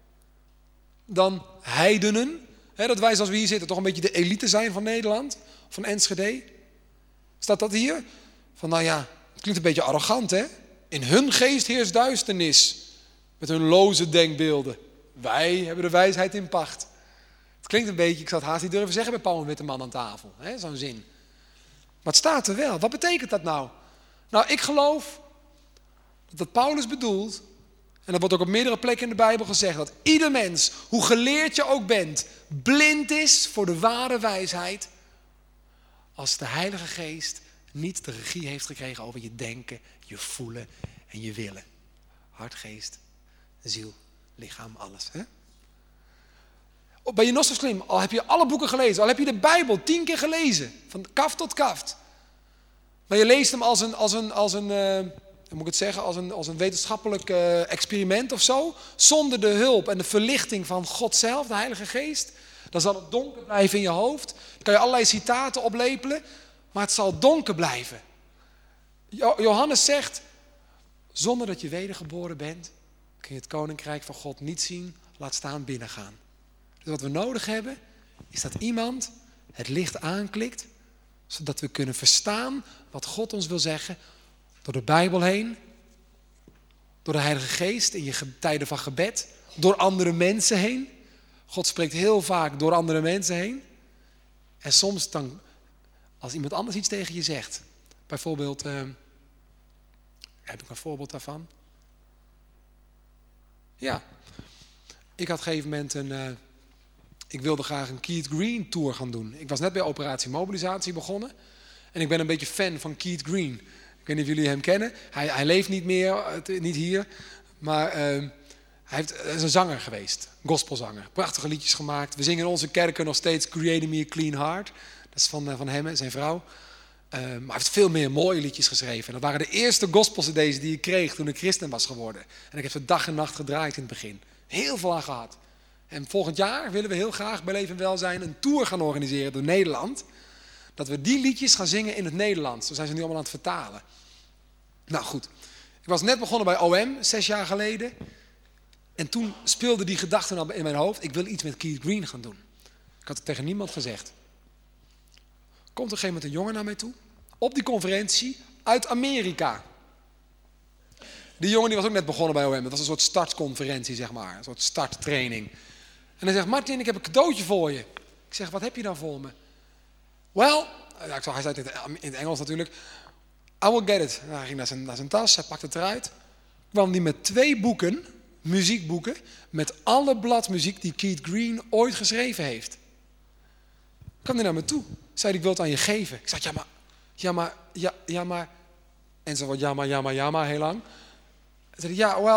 dan heidenen? Dat wij, zoals we hier zitten, toch een beetje de elite zijn van Nederland, van Enschede. Staat dat hier? Van nou ja, het klinkt een beetje arrogant, hè? In hun geest heerst duisternis, met hun loze denkbeelden. Wij hebben de wijsheid in pacht. Het klinkt een beetje, ik zou het haast niet durven zeggen bij Paul en Witteman aan tafel. Zo'n zin. Maar het staat er wel. Wat betekent dat nou? Nou, ik geloof dat Paulus bedoelt, en dat wordt ook op meerdere plekken in de Bijbel gezegd, dat ieder mens, hoe geleerd je ook bent, blind is voor de ware wijsheid, als de Heilige Geest niet de regie heeft gekregen over je denken, je voelen en je willen. Hart, geest, ziel, lichaam, alles. Hè? Ben je nog zo slim? Al heb je alle boeken gelezen, al heb je de Bijbel 10 keer gelezen, van kaft tot kaft. Maar je leest hem als een wetenschappelijk experiment of zo, zonder de hulp en de verlichting van God zelf, de Heilige Geest. Dan zal het donker blijven in je hoofd. Dan kan je allerlei citaten oplepelen, maar het zal donker blijven. Johannes zegt, zonder dat je wedergeboren bent, kun je het koninkrijk van God niet zien, laat staan binnengaan. Dus wat we nodig hebben, is dat iemand het licht aanklikt, zodat we kunnen verstaan wat God ons wil zeggen, door de Bijbel heen, door de Heilige Geest in je tijden van gebed, door andere mensen heen. God spreekt heel vaak door andere mensen heen. En soms dan, als iemand anders iets tegen je zegt, bijvoorbeeld, heb ik een voorbeeld daarvan? Ja, ik had op een gegeven moment ik wilde graag een Keith Green tour gaan doen. Ik was net bij Operatie Mobilisatie begonnen. En ik ben een beetje fan van Keith Green. Ik weet niet of jullie hem kennen. Hij leeft niet meer, niet hier. Maar hij is een zanger geweest. Gospelzanger. Prachtige liedjes gemaakt. We zingen in onze kerken nog steeds Creating Me a Clean Heart. Dat is van hem en zijn vrouw. Maar hij heeft veel meer mooie liedjes geschreven. En dat waren de eerste gospel-cd's die ik kreeg toen ik christen was geworden. En ik heb ze dag en nacht gedraaid in het begin. Heel veel aan gehad. En volgend jaar willen we heel graag bij Leven en Welzijn een tour gaan organiseren door Nederland. Dat we die liedjes gaan zingen in het Nederlands. Zo zijn ze nu allemaal aan het vertalen. Nou goed, ik was net begonnen bij OM, 6 jaar geleden. En toen speelde die gedachte al in mijn hoofd, ik wil iets met Keith Green gaan doen. Ik had het tegen niemand gezegd. Komt op een gegeven moment een jongen naar mij toe. Op die conferentie uit Amerika. Die jongen die was ook net begonnen bij OM. Dat was een soort startconferentie, zeg maar. Een soort starttraining. En hij zegt, Martin, ik heb een cadeautje voor je. Ik zeg, wat heb je dan voor me? Well, hij zei het in het Engels natuurlijk. I will get it. Hij ging naar zijn tas, hij pakte het eruit. Kwam die met 2 boeken, muziekboeken, met alle bladmuziek die Keith Green ooit geschreven heeft. Kwam die naar me toe. Zei, ik wil het aan je geven. Ik zei, ja maar. En zo wat ja maar heel lang. Hij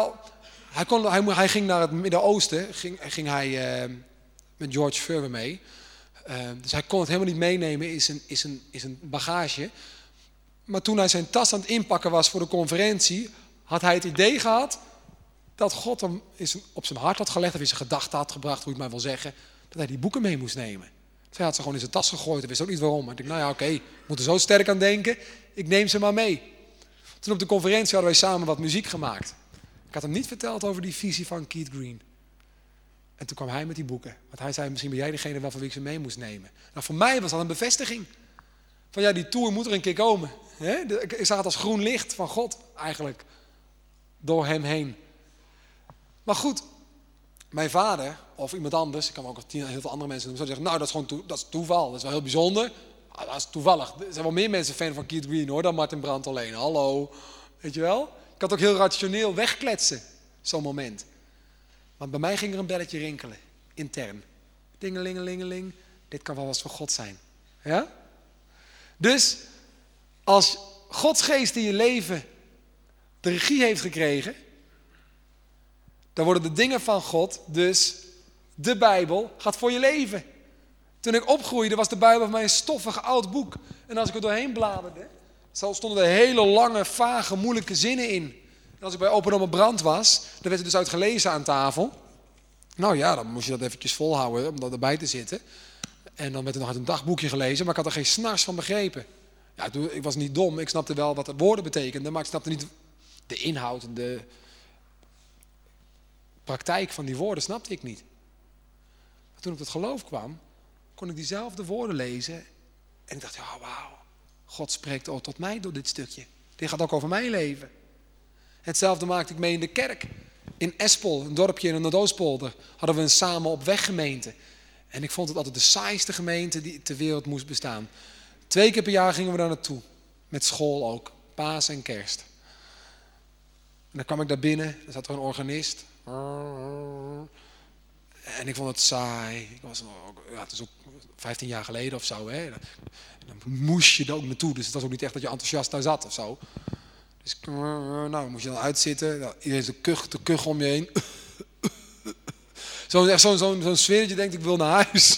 zei, hij ging naar het Midden-Oosten, ging hij met George Furber mee. Dus hij kon het helemaal niet meenemen in zijn bagage. Maar toen hij zijn tas aan het inpakken was voor de conferentie, had hij het idee gehad dat God hem op zijn hart had gelegd, of in zijn gedachten had gebracht, hoe je het maar wil zeggen, dat hij die boeken mee moest nemen. Dus hij had ze gewoon in zijn tas gegooid, hij wist ook niet waarom. Maar ik dacht, oké, ik moet er zo sterk aan denken, ik neem ze maar mee. Toen op de conferentie hadden wij samen wat muziek gemaakt. Ik had hem niet verteld over die visie van Keith Green. En toen kwam hij met die boeken. Want hij zei, misschien ben jij degene waarvan ik ze mee moest nemen. Nou, voor mij was dat een bevestiging. Van ja, die tour moet er een keer komen. Ik zag het als groen licht van God eigenlijk. Door hem heen. Maar goed, mijn vader of iemand anders, ik kan ook heel veel andere mensen noemen, zou zeggen, nou dat is gewoon dat is toeval. Dat is wel heel bijzonder. Dat is toevallig. Er zijn wel meer mensen fan van Keith Green hoor, dan Martin Brandt alleen. Hallo. Weet je wel? Ik had ook heel rationeel wegkletsen. Zo'n moment. Want bij mij ging er een belletje rinkelen. Intern. Dingelingelingeling. Dit kan wel eens van God zijn. Ja? Dus als Gods geest in je leven de regie heeft gekregen, dan worden de dingen van God, dus de Bijbel, gaat voor je leven. Toen ik opgroeide was de Bijbel voor mij een stoffig oud boek. En als ik er doorheen bladerde, stonden er hele lange, vage, moeilijke zinnen in. En als ik bij Open Oma Brand was, dan werd het dus uitgelezen aan tafel. Nou ja, dan moest je dat eventjes volhouden om erbij te zitten. En dan werd er nog uit een dagboekje gelezen, maar ik had er geen snars van begrepen. Ja, ik was niet dom, ik snapte wel wat de woorden betekenden, maar ik snapte niet de inhoud, de praktijk van die woorden snapte ik niet. Maar toen ik tot geloof kwam, kon ik diezelfde woorden lezen. En ik dacht, ja, wauw, God spreekt ook tot mij door dit stukje. Dit gaat ook over mijn leven. Hetzelfde maakte ik mee in de kerk. In Espel, een dorpje in de Noordoostpolder, hadden we een samen op weg gemeente. En ik vond het altijd de saaiste gemeente die ter wereld moest bestaan. 2 keer per jaar gingen we daar naartoe. Met school ook. Paas en kerst. En dan kwam ik daar binnen. Dan zat er een organist. En ik vond het saai. Het is ook 15 jaar geleden of zo. Hè. Dan moest je er ook naartoe. Dus het was ook niet echt dat je enthousiast daar zat of zo. Dus nou, moest je dan uitzitten. Nou, iedereen de kuch om je heen. Zo'n sfeertje denkt, ik wil naar huis.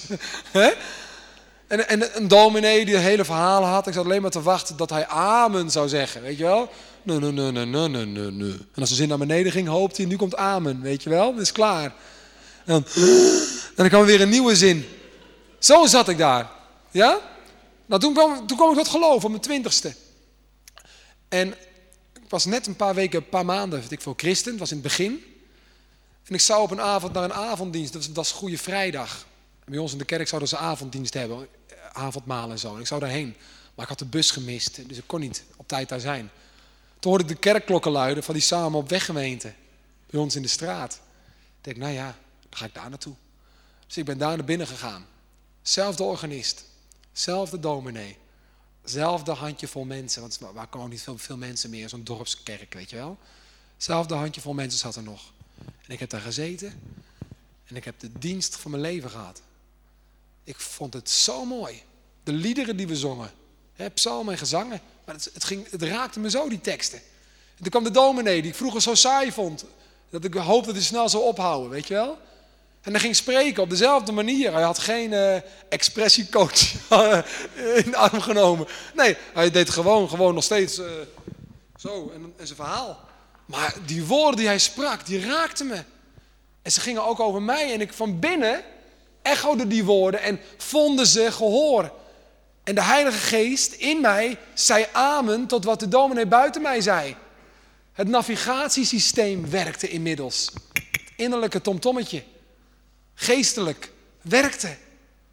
En een dominee die hele verhalen had. Ik zat alleen maar te wachten dat hij amen zou zeggen. Weet je wel? Nee. En als de zin naar beneden ging, hoopte hij, nu komt amen. Weet je wel? Dat is klaar. En dan kwam er weer een nieuwe zin. Zo zat ik daar. Ja? Nou, toen kwam ik tot geloof op mijn 20ste. En ik was net een paar maanden, weet ik veel, christen. Het was in het begin. En ik zou op een avond naar een avonddienst. Dat was Goede Vrijdag. En bij ons in de kerk zouden ze avonddienst hebben. Avondmalen en zo. En ik zou daarheen. Maar ik had de bus gemist. Dus ik kon niet op tijd daar zijn. Toen hoorde ik de kerkklokken luiden van die samen op weggemeente. Bij ons in de straat. Ik denk, nou ja, dan ga ik daar naartoe. Dus ik ben daar naar binnen gegaan. Zelfde organist. Zelfde dominee. Zelfde handjevol mensen. Want waar komen niet veel mensen meer. Zo'n dorpskerk, weet je wel. Zelfde handjevol mensen zat er nog. En ik heb daar gezeten. En ik heb de dienst van mijn leven gehad. Ik vond het zo mooi. De liederen die we zongen. Psalmen en gezangen. Maar het raakte me zo, die teksten. En toen kwam de dominee, die ik vroeger zo saai vond. Dat ik hoopte dat hij snel zou ophouden, weet je wel. En hij ging spreken op dezelfde manier. Hij had geen expressiecoach in de arm genomen. Nee, hij deed gewoon nog steeds zo. En zijn verhaal. Maar die woorden die hij sprak, die raakten me. En ze gingen ook over mij. En ik van binnen echode die woorden en vonden ze gehoor. En de Heilige Geest in mij zei amen tot wat de dominee buiten mij zei. Het navigatiesysteem werkte inmiddels. Het innerlijke tomtommetje. Geestelijk werkte.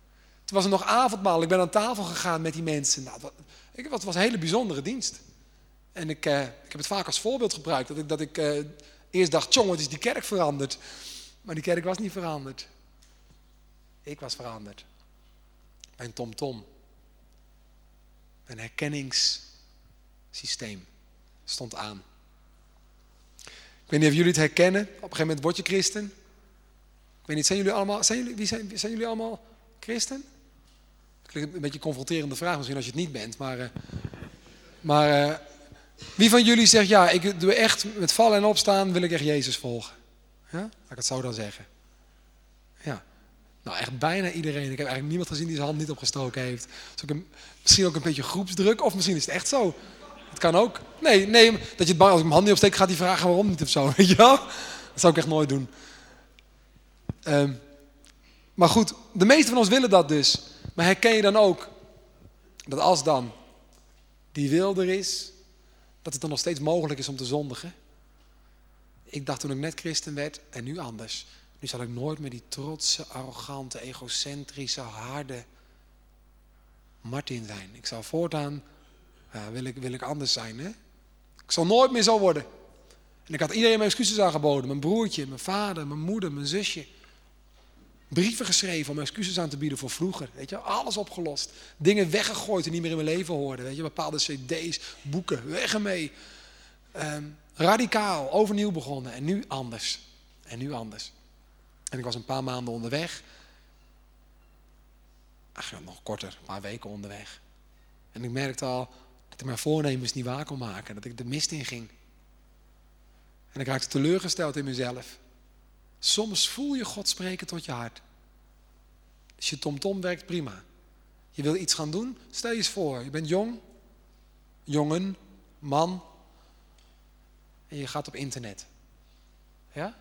Toen was er nog avondmaal. Ik ben aan tafel gegaan met die mensen. Nou, het was een hele bijzondere dienst. En ik heb het vaak als voorbeeld gebruikt. Dat ik eerst dacht, wat is die kerk veranderd? Maar die kerk was niet veranderd. Ik was veranderd. Mijn TomTom. Mijn herkenningssysteem stond aan. Ik weet niet of jullie het herkennen. Op een gegeven moment word je christen. Ik weet niet, zijn jullie allemaal christen? Dat klinkt een beetje een confronterende vraag misschien als je het niet bent. Maar wie van jullie zegt, ja, ik doe echt met vallen en opstaan wil ik echt Jezus volgen? Ja? Laat ik het zo dan zeggen. Ja. Nou, echt bijna iedereen. Ik heb eigenlijk niemand gezien die zijn hand niet opgestoken heeft. Misschien ook een beetje groepsdruk, of misschien is het echt zo. Het kan ook. Nee, dat je het bang, als ik mijn hand niet opsteek, gaat hij vragen waarom niet of zo. Weet je wel? Dat zou ik echt nooit doen. Maar goed, de meesten van ons willen dat dus. Maar herken je dan ook dat als dan die wil er is, dat het dan nog steeds mogelijk is om te zondigen? Ik dacht toen ik net christen werd, en nu anders. Nu zal ik nooit meer die trotse, arrogante, egocentrische, harde Martin zijn. Ik zal voortaan, wil ik anders zijn. Hè? Ik zal nooit meer zo worden. En ik had iedereen mijn excuses aangeboden. Mijn broertje, mijn vader, mijn moeder, mijn zusje. Brieven geschreven om excuses aan te bieden voor vroeger. Weet je, alles opgelost. Dingen weggegooid die niet meer in mijn leven hoorden. Weet je, bepaalde cd's, boeken, weg ermee. Radicaal, overnieuw begonnen. En nu anders. En ik was een paar maanden onderweg. Nog korter, een paar weken onderweg. En ik merkte al dat ik mijn voornemens niet waar kon maken. Dat ik de mist in ging. En ik raakte teleurgesteld in mezelf. Soms voel je God spreken tot je hart. Dus je TomTom werkt prima. Je wil iets gaan doen, stel je eens voor. Je bent jong, jongen, man. En je gaat op internet. Ja?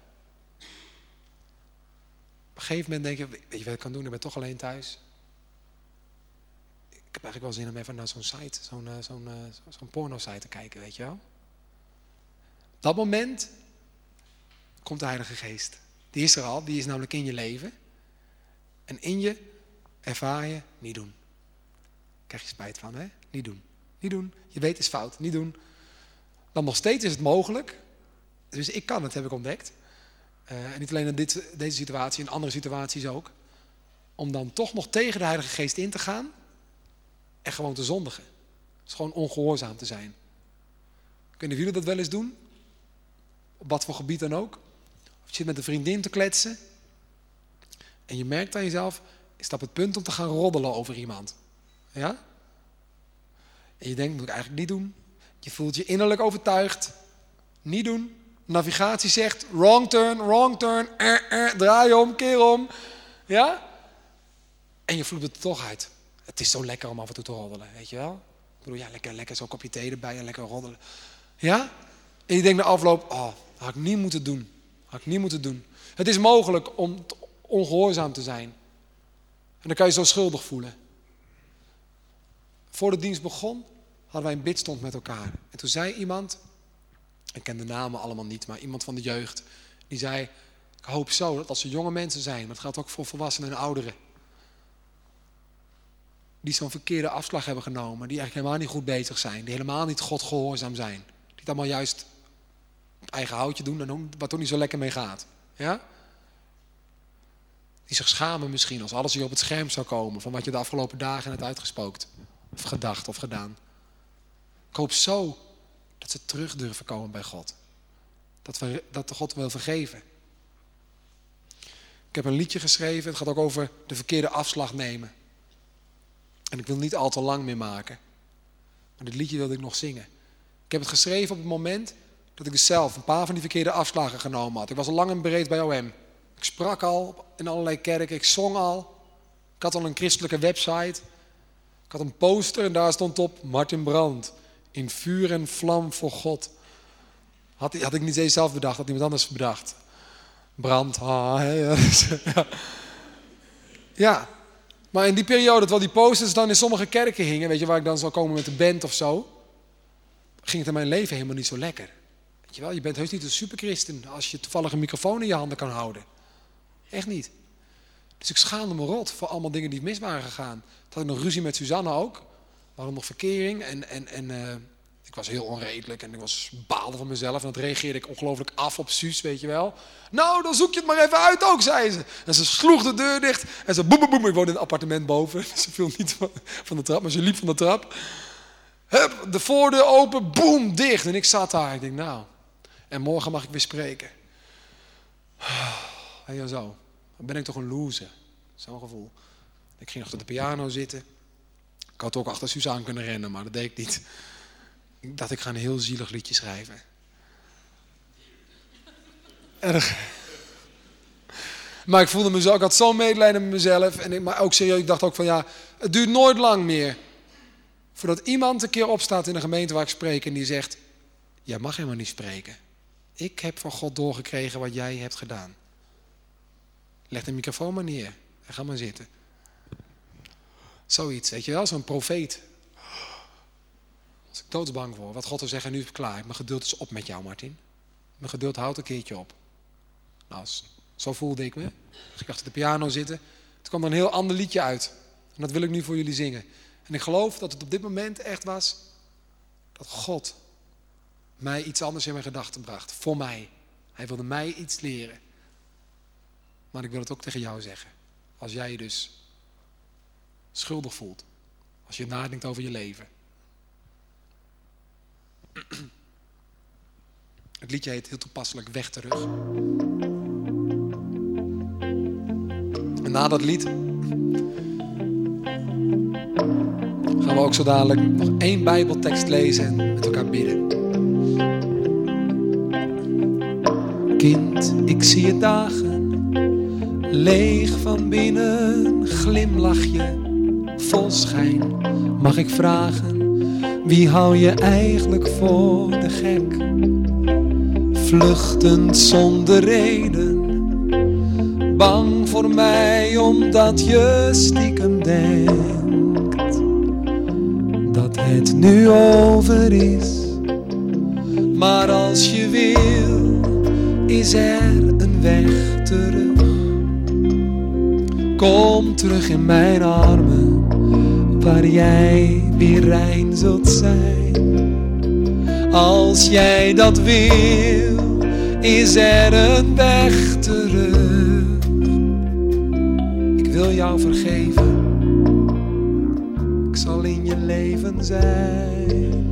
Op een gegeven moment denk je, weet je wat ik kan doen? Ik ben toch alleen thuis. Ik heb eigenlijk wel zin om even naar zo'n site, zo'n porno-site te kijken, weet je wel. Op dat moment komt de Heilige Geest. Die is er al, die is namelijk in je leven. En in je ervaar je niet doen. Krijg je spijt van, hè? Niet doen. Niet doen. Je weet het is fout. Niet doen. Dan nog steeds is het mogelijk. Dus ik kan het, heb ik ontdekt. En niet alleen in deze situatie, in andere situaties ook. Om dan toch nog tegen de Heilige Geest in te gaan. En gewoon te zondigen. Het is gewoon ongehoorzaam te zijn. Ik weet niet of jullie dat wel eens doen. Op wat voor gebied dan ook. Of je zit met een vriendin te kletsen. En je merkt aan jezelf, is dat het punt om te gaan roddelen over iemand. Ja? En je denkt, moet ik eigenlijk niet doen. Je voelt je innerlijk overtuigd. Niet doen. Navigatie zegt, wrong turn, draai om, keer om. Ja? En je voelt het er toch uit. Het is zo lekker om af en toe te roddelen, weet je wel? Ik bedoel, ja, lekker zo'n kopje thee erbij en lekker roddelen. Ja? En je denkt na afloop, dat had ik niet moeten doen. Het is mogelijk om ongehoorzaam te zijn. En dan kan je zo schuldig voelen. Voor de dienst begon, hadden wij een bidstond met elkaar. En toen zei iemand, ik ken de namen allemaal niet, maar iemand van de jeugd, die zei, ik hoop zo dat als er jonge mensen zijn, maar het geldt ook voor volwassenen en ouderen, die zo'n verkeerde afslag hebben genomen, die eigenlijk helemaal niet goed bezig zijn, die helemaal niet God gehoorzaam zijn, die het allemaal juist op eigen houtje doen en wat toch niet zo lekker mee gaat. Ja? Die zich schamen misschien als alles hier op het scherm zou komen van wat je de afgelopen dagen hebt uitgespookt. Of gedacht of gedaan. Ik hoop zo dat ze terug durven komen bij God. Dat God wil vergeven. Ik heb een liedje geschreven. Het gaat ook over de verkeerde afslag nemen. En ik wil niet al te lang meer maken. Maar dit liedje wilde ik nog zingen. Ik heb het geschreven op het moment dat ik dus zelf een paar van die verkeerde afslagen genomen had. Ik was al lang en breed bij OM. Ik sprak al in allerlei kerken. Ik zong al. Ik had al een christelijke website. Ik had een poster en daar stond op Martin Brandt. In vuur en vlam voor God. Had ik niet eens zelf bedacht, had iemand anders bedacht. Brand. Ja, maar in die periode, terwijl die posters dan in sommige kerken hingen, weet je, waar ik dan zou komen met een band of zo, ging het in mijn leven helemaal niet zo lekker. Weet je wel, je bent heus niet een superchristen als je toevallig een microfoon in je handen kan houden. Echt niet. Dus ik schaamde me rot voor allemaal dingen die mis waren gegaan. Toen had ik nog ruzie met Suzanne ook. We hadden nog verkering en ik was heel onredelijk en ik baalde van mezelf. En dat reageerde ik ongelooflijk af op Suus, weet je wel. Nou, dan zoek je het maar even uit ook, zei ze. En ze sloeg de deur dicht en ze boem, boem, boem. Ik woonde in een appartement boven. Ze viel niet van de trap, maar ze liep van de trap. Hup, de voordeur open, boem, dicht. En ik zat daar. Ik denk, nou, en morgen mag ik weer spreken. En ja, zo. Dan ben ik toch een loser. Zo'n gevoel. Ik ging achter de piano zitten. Ik had ook achter Suzanne kunnen rennen, maar dat deed ik niet. Ik dacht, ik ga een heel zielig liedje schrijven. Erg. Maar ik voelde me zo, ik had zo'n medelijden met mezelf. Maar ook serieus, ik dacht ook van ja, het duurt nooit lang meer. Voordat iemand een keer opstaat in de gemeente waar ik spreek en die zegt, jij mag helemaal niet spreken. Ik heb van God doorgekregen wat jij hebt gedaan. Leg de microfoon maar neer en ga maar zitten. Zoiets, weet je wel, zo'n profeet. Daar was ik doodsbang voor. Wat God wil zeggen, nu is het klaar. Mijn geduld is op met jou, Martin. Mijn geduld houdt een keertje op. Nou, zo voelde ik me. Ging ik achter de piano zitten. Toen kwam er een heel ander liedje uit. En dat wil ik nu voor jullie zingen. En ik geloof dat het op dit moment echt was dat God mij iets anders in mijn gedachten bracht. Voor mij. Hij wilde mij iets leren. Maar ik wil het ook tegen jou zeggen. Als jij je dus schuldig voelt. Als je nadenkt over je leven. Het liedje heet heel toepasselijk Weg terug. En na dat lied gaan we ook zo dadelijk nog 1 Bijbeltekst lezen en met elkaar bidden. Kind, ik zie je dagen, leeg van binnen, glimlachje, vol schijn. Mag ik vragen, wie hou je eigenlijk voor de gek? Vluchtend zonder reden, bang voor mij omdat je stiekem denkt dat het nu over is. Maar als je wil, is er een weg terug. Kom terug in mijn armen, waar jij weer rein zult zijn. Als jij dat wil, is er een weg terug. Ik wil jou vergeven, ik zal in je leven zijn.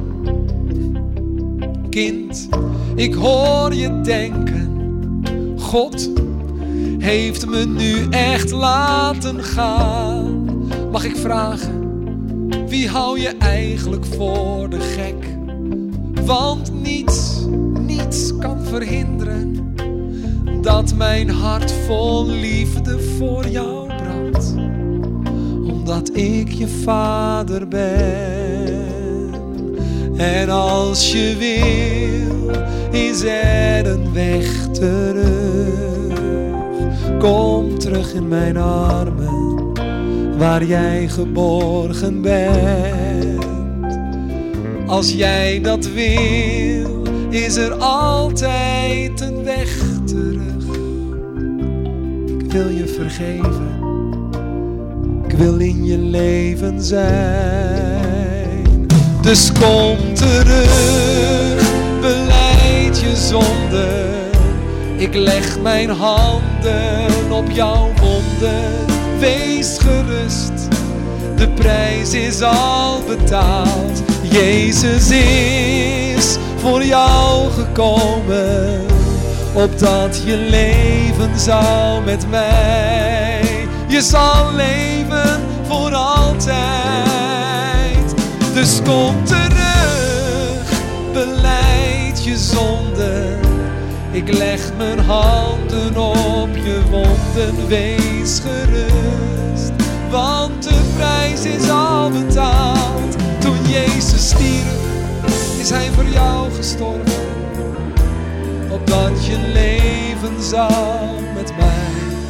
Kind, ik hoor je denken, God heeft me nu echt laten gaan. Mag ik vragen, wie hou je eigenlijk voor de gek? Want niets kan verhinderen dat mijn hart vol liefde voor jou brandt. Omdat ik je vader ben. En als je wil, is er een weg terug. Kom terug in mijn armen, waar jij geborgen bent. Als jij dat wil, is er altijd een weg terug. Ik wil je vergeven, ik wil in je leven zijn. Dus kom terug, belijd je zonde. Ik leg mijn handen op jouw wonden. Wees gerust, de prijs is al betaald. Jezus is voor jou gekomen, opdat je leven zou met mij. Je zal leven voor altijd. Dus kom terug, belijd je zonde. Ik leg mijn handen op je wonden. Wees gerust, want de prijs is al betaald. Toen Jezus stierf, is hij voor jou gestorven, opdat je leven zou met mij.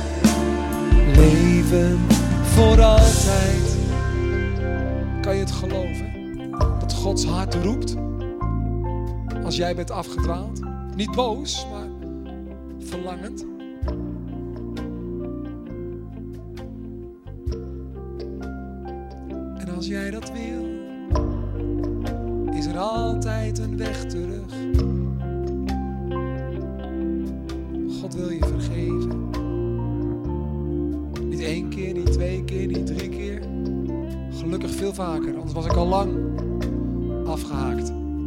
Leven voor altijd. Kan je het geloven? Dat Gods hart roept als jij bent afgedwaald? Niet boos, maar verlangend. als jij dat wil, is er altijd een weg terug. God wil je vergeven. Niet 1 keer, niet 2 keer, niet 3 keer. Gelukkig veel vaker, anders was ik al lang afgehaakt.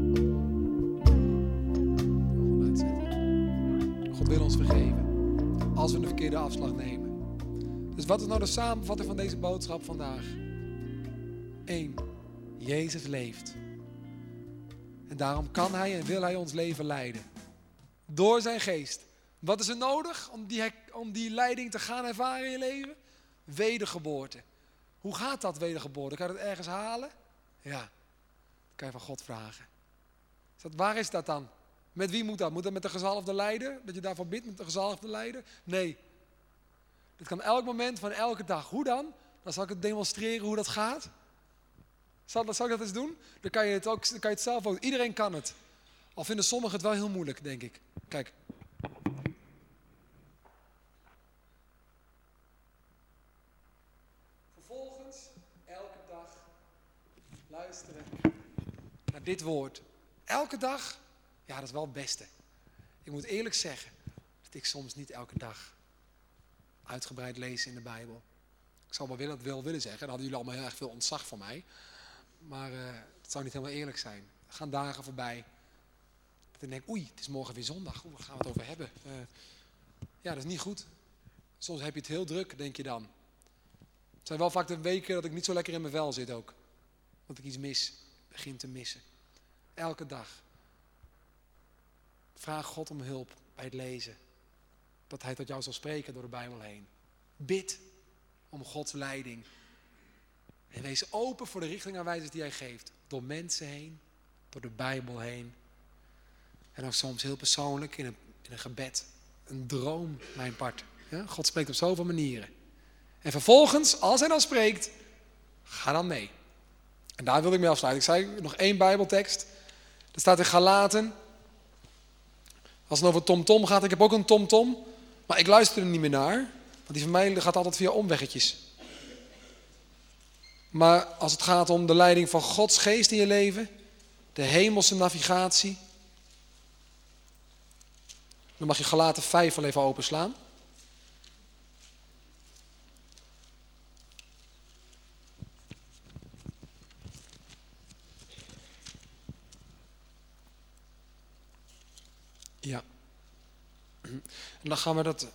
God wil ons vergeven als we de verkeerde afslag nemen. Dus wat is nou de samenvatting van deze boodschap vandaag? 1. Jezus leeft. En daarom kan Hij en wil Hij ons leven leiden. Door zijn geest. Wat is er nodig om die leiding te gaan ervaren in je leven? Wedergeboorte. Hoe gaat dat wedergeboorte? Kan je dat ergens halen? Ja, dat kan je van God vragen. Waar is dat dan? Met wie moet dat? Moet dat met de gezalfde leider? Dat je daarvoor bidt met de gezalfde leider? Nee. Dat kan elk moment van elke dag. Hoe dan? Dan zal ik het demonstreren hoe dat gaat. Zal ik dat eens doen? Dan kan je het zelf ook. Iedereen kan het. Al vinden sommigen het wel heel moeilijk, denk ik. Kijk. Vervolgens, elke dag, luisteren naar dit woord. Elke dag, ja, dat is wel het beste. Ik moet eerlijk zeggen dat ik soms niet elke dag uitgebreid lees in de Bijbel. Ik zou wel willen zeggen, dan hadden jullie allemaal heel erg veel ontzag van mij. Maar het zou niet helemaal eerlijk zijn. Er gaan dagen voorbij. Dat ik denk, oei, het is morgen weer zondag. Waar gaan we het over hebben? Ja, dat is niet goed. Soms heb je het heel druk, denk je dan. Het zijn wel vaak de weken dat ik niet zo lekker in mijn vel zit ook. Dat ik iets begin te missen. Elke dag. Vraag God om hulp bij het lezen. Dat Hij tot jou zal spreken door de Bijbel heen. Bid om Gods leiding. En wees open voor de richtingaanwijzers die Hij geeft. Door mensen heen, door de Bijbel heen. En ook soms heel persoonlijk in een gebed. Een droom, mijn part. Ja? God spreekt op zoveel manieren. En vervolgens, als Hij dan spreekt, ga dan mee. En daar wil ik mee afsluiten. Ik zei nog 1 Bijbeltekst. Er staat in Galaten. Als het over TomTom gaat, ik heb ook een TomTom. Maar ik luister er niet meer naar. Want die van mij gaat altijd via omweggetjes. Maar als het gaat om de leiding van Gods geest in je leven. De hemelse navigatie. Dan mag je Galaten 5 wel even openslaan. Ja. En dan gaan we dat...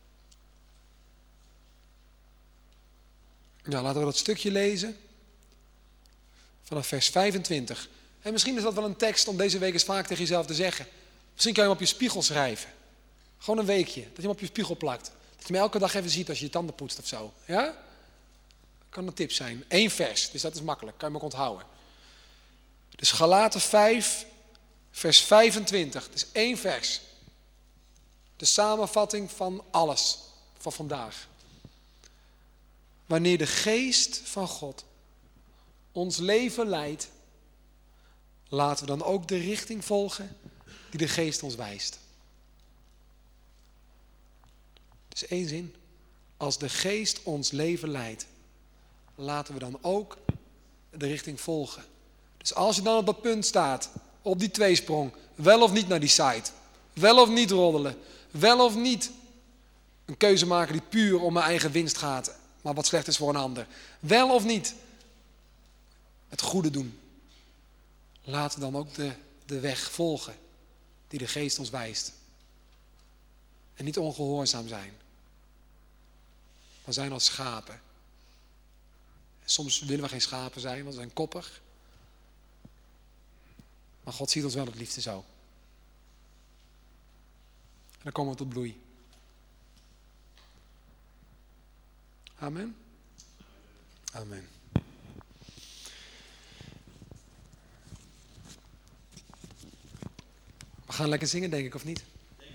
Ja, laten we dat stukje lezen. Vanaf vers 25. En misschien is dat wel een tekst om deze week eens vaak tegen jezelf te zeggen. Misschien kan je hem op je spiegel schrijven. Gewoon een weekje. Dat je hem op je spiegel plakt. Dat je hem elke dag even ziet als je je tanden poetst of zo. Ja? Kan een tip zijn. 1 vers. Dus dat is makkelijk. Kan je hem ook onthouden. Dus Galaten 5, vers 25. Het is 1 vers. De samenvatting van alles. Van vandaag. Wanneer de geest van God ons leven leidt, laten we dan ook de richting volgen die de geest ons wijst. Dus 1 zin. Als de geest ons leven leidt, laten we dan ook de richting volgen. Dus als je dan op dat punt staat, op die tweesprong, wel of niet naar die site, wel of niet roddelen, wel of niet een keuze maken die puur om mijn eigen winst gaat, maar wat slecht is voor een ander. Wel of niet het goede doen. Laten we dan ook de weg volgen die de geest ons wijst. En niet ongehoorzaam zijn. Maar zijn als schapen. En soms willen we geen schapen zijn, want we zijn koppig. Maar God ziet ons wel het liefste zo. En dan komen we tot bloei. Amen. Amen. We gaan lekker zingen, denk ik, of niet?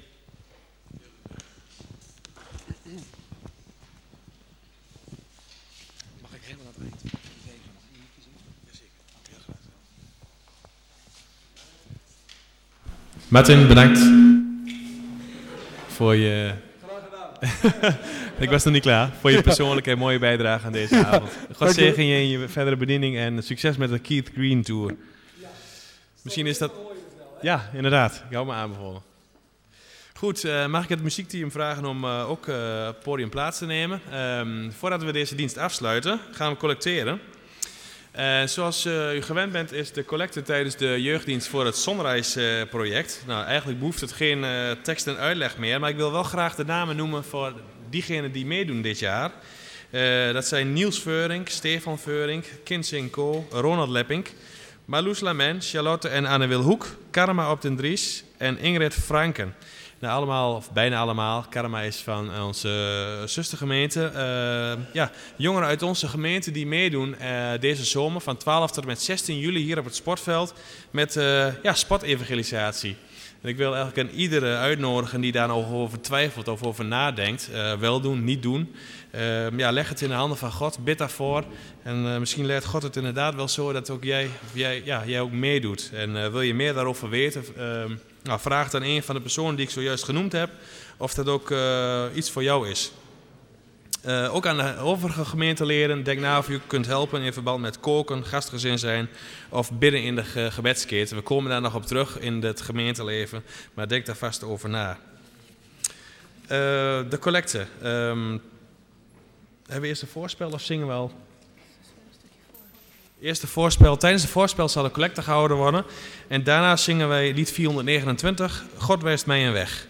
Mag ik helemaal naar het eind? Martin, bedankt voor je Ik was nog niet klaar. Voor je persoonlijke en mooie bijdrage aan deze avond. God zegen je in je verdere bediening en succes met de Keith Green Tour. Misschien is dat... Ja, inderdaad. Ik hou me aanbevolen. Goed, mag ik het muziekteam vragen om ook op het podium plaats te nemen. Voordat we deze dienst afsluiten, gaan we collecteren. Zoals u gewend bent, is de collecte tijdens de jeugddienst voor het Sunrise project. Nou, eigenlijk behoeft het geen tekst en uitleg meer, maar ik wil wel graag de namen noemen voor diegenen die meedoen dit jaar. Dat zijn Niels Veurink, Stefan Veurink, Kinsing Ko, Ronald Leppink, Marloes Lamen, Charlotte en Anne-Wil Hoek, Karma op den Dries en Ingrid Franken. Nou, allemaal, of bijna allemaal. Karma is van onze zustergemeente. Jongeren uit onze gemeente die meedoen deze zomer van 12 tot en met 16 juli hier op het sportveld met sportevangelisatie. En ik wil eigenlijk aan iedere uitnodigen die daar nog over twijfelt of over nadenkt. Wel doen, niet doen. Leg het in de handen van God, bid daarvoor. En misschien leidt God het inderdaad wel zo dat ook jij ook meedoet. En wil je meer daarover weten, vraag dan een van de personen die ik zojuist genoemd heb of dat ook iets voor jou is. Ook aan de overige gemeenteleden, denk na of u kunt helpen in verband met koken, gastgezin zijn of bidden in de gebedsketen. We komen daar nog op terug in het gemeenteleven, maar denk daar vast over na. De collecte. Hebben we eerst een voorspel of zingen we al? Eerst de voorspel. Tijdens de voorspel zal de collecte gehouden worden. En daarna zingen wij lied 429, God wijst mij een weg.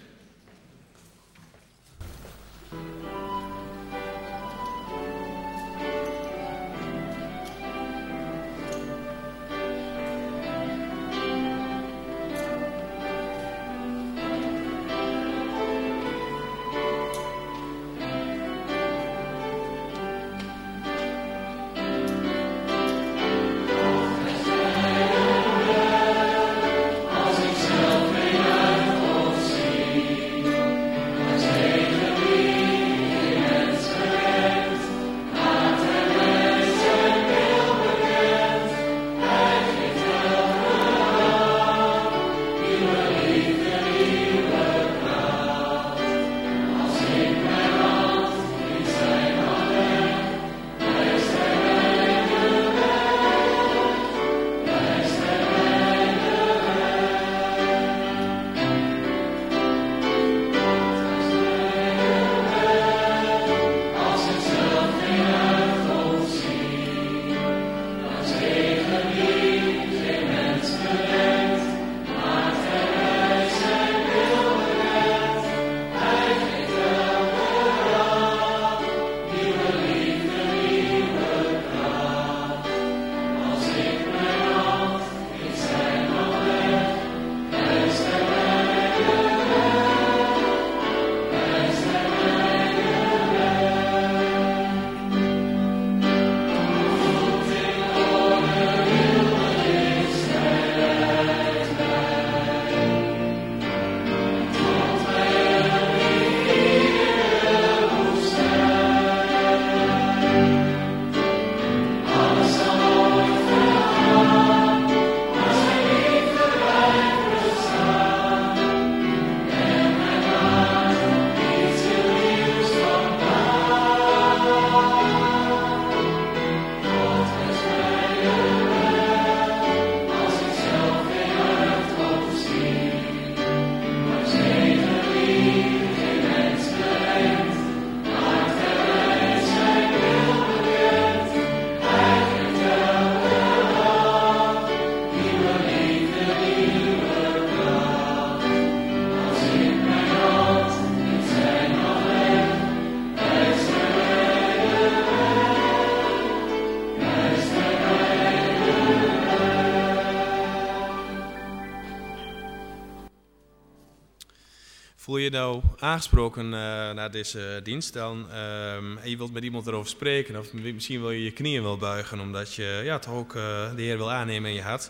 Voel je nou aangesproken naar deze dienst dan, en je wilt met iemand erover spreken, of misschien wil je je knieën wel buigen omdat je toch ook de Heer wil aannemen in je hart,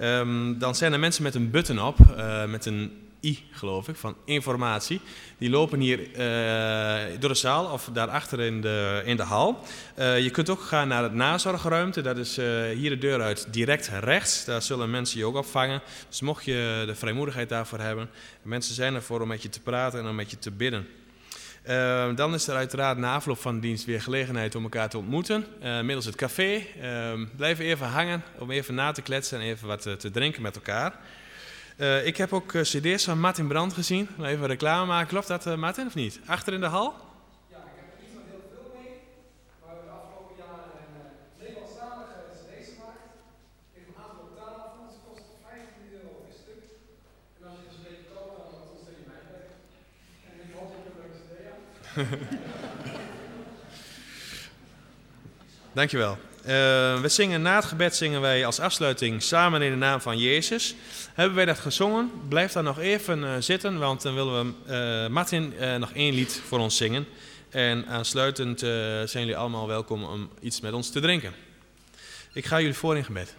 dan zijn er mensen met een button op, met een I geloof ik, van informatie. Die lopen hier door de zaal of daarachter in de hal. Je kunt ook gaan naar het nazorgruimte, dat is hier de deur uit direct rechts. Daar zullen mensen je ook opvangen. Dus mocht je de vrijmoedigheid daarvoor hebben, mensen zijn ervoor om met je te praten en om met je te bidden. Dan is er uiteraard na afloop van de dienst weer gelegenheid om elkaar te ontmoeten. Middels het café. Blijf even hangen om even na te kletsen en even wat te drinken met elkaar. Ik heb ook cd's van Martin Brandt gezien. Even reclame maken. Klopt dat, Martin, of niet? Achter in de hal? Ja, ik heb er niet zo heel veel mee. Maar we hebben de afgelopen jaren een Nederlandstalige cd's gemaakt. In een aantal talen. Het kost €15 per stuk. En als je een cd koopt, dan ontstel je mij bij. En ik hoop dat je er een cd aan. Dankjewel. We zingen na het gebed zingen wij als afsluiting Samen in de naam van Jezus. Hebben wij dat gezongen? Blijf daar nog even zitten, want dan willen we Martin nog 1 lied voor ons zingen. En aansluitend zijn jullie allemaal welkom om iets met ons te drinken. Ik ga jullie voor in gebed.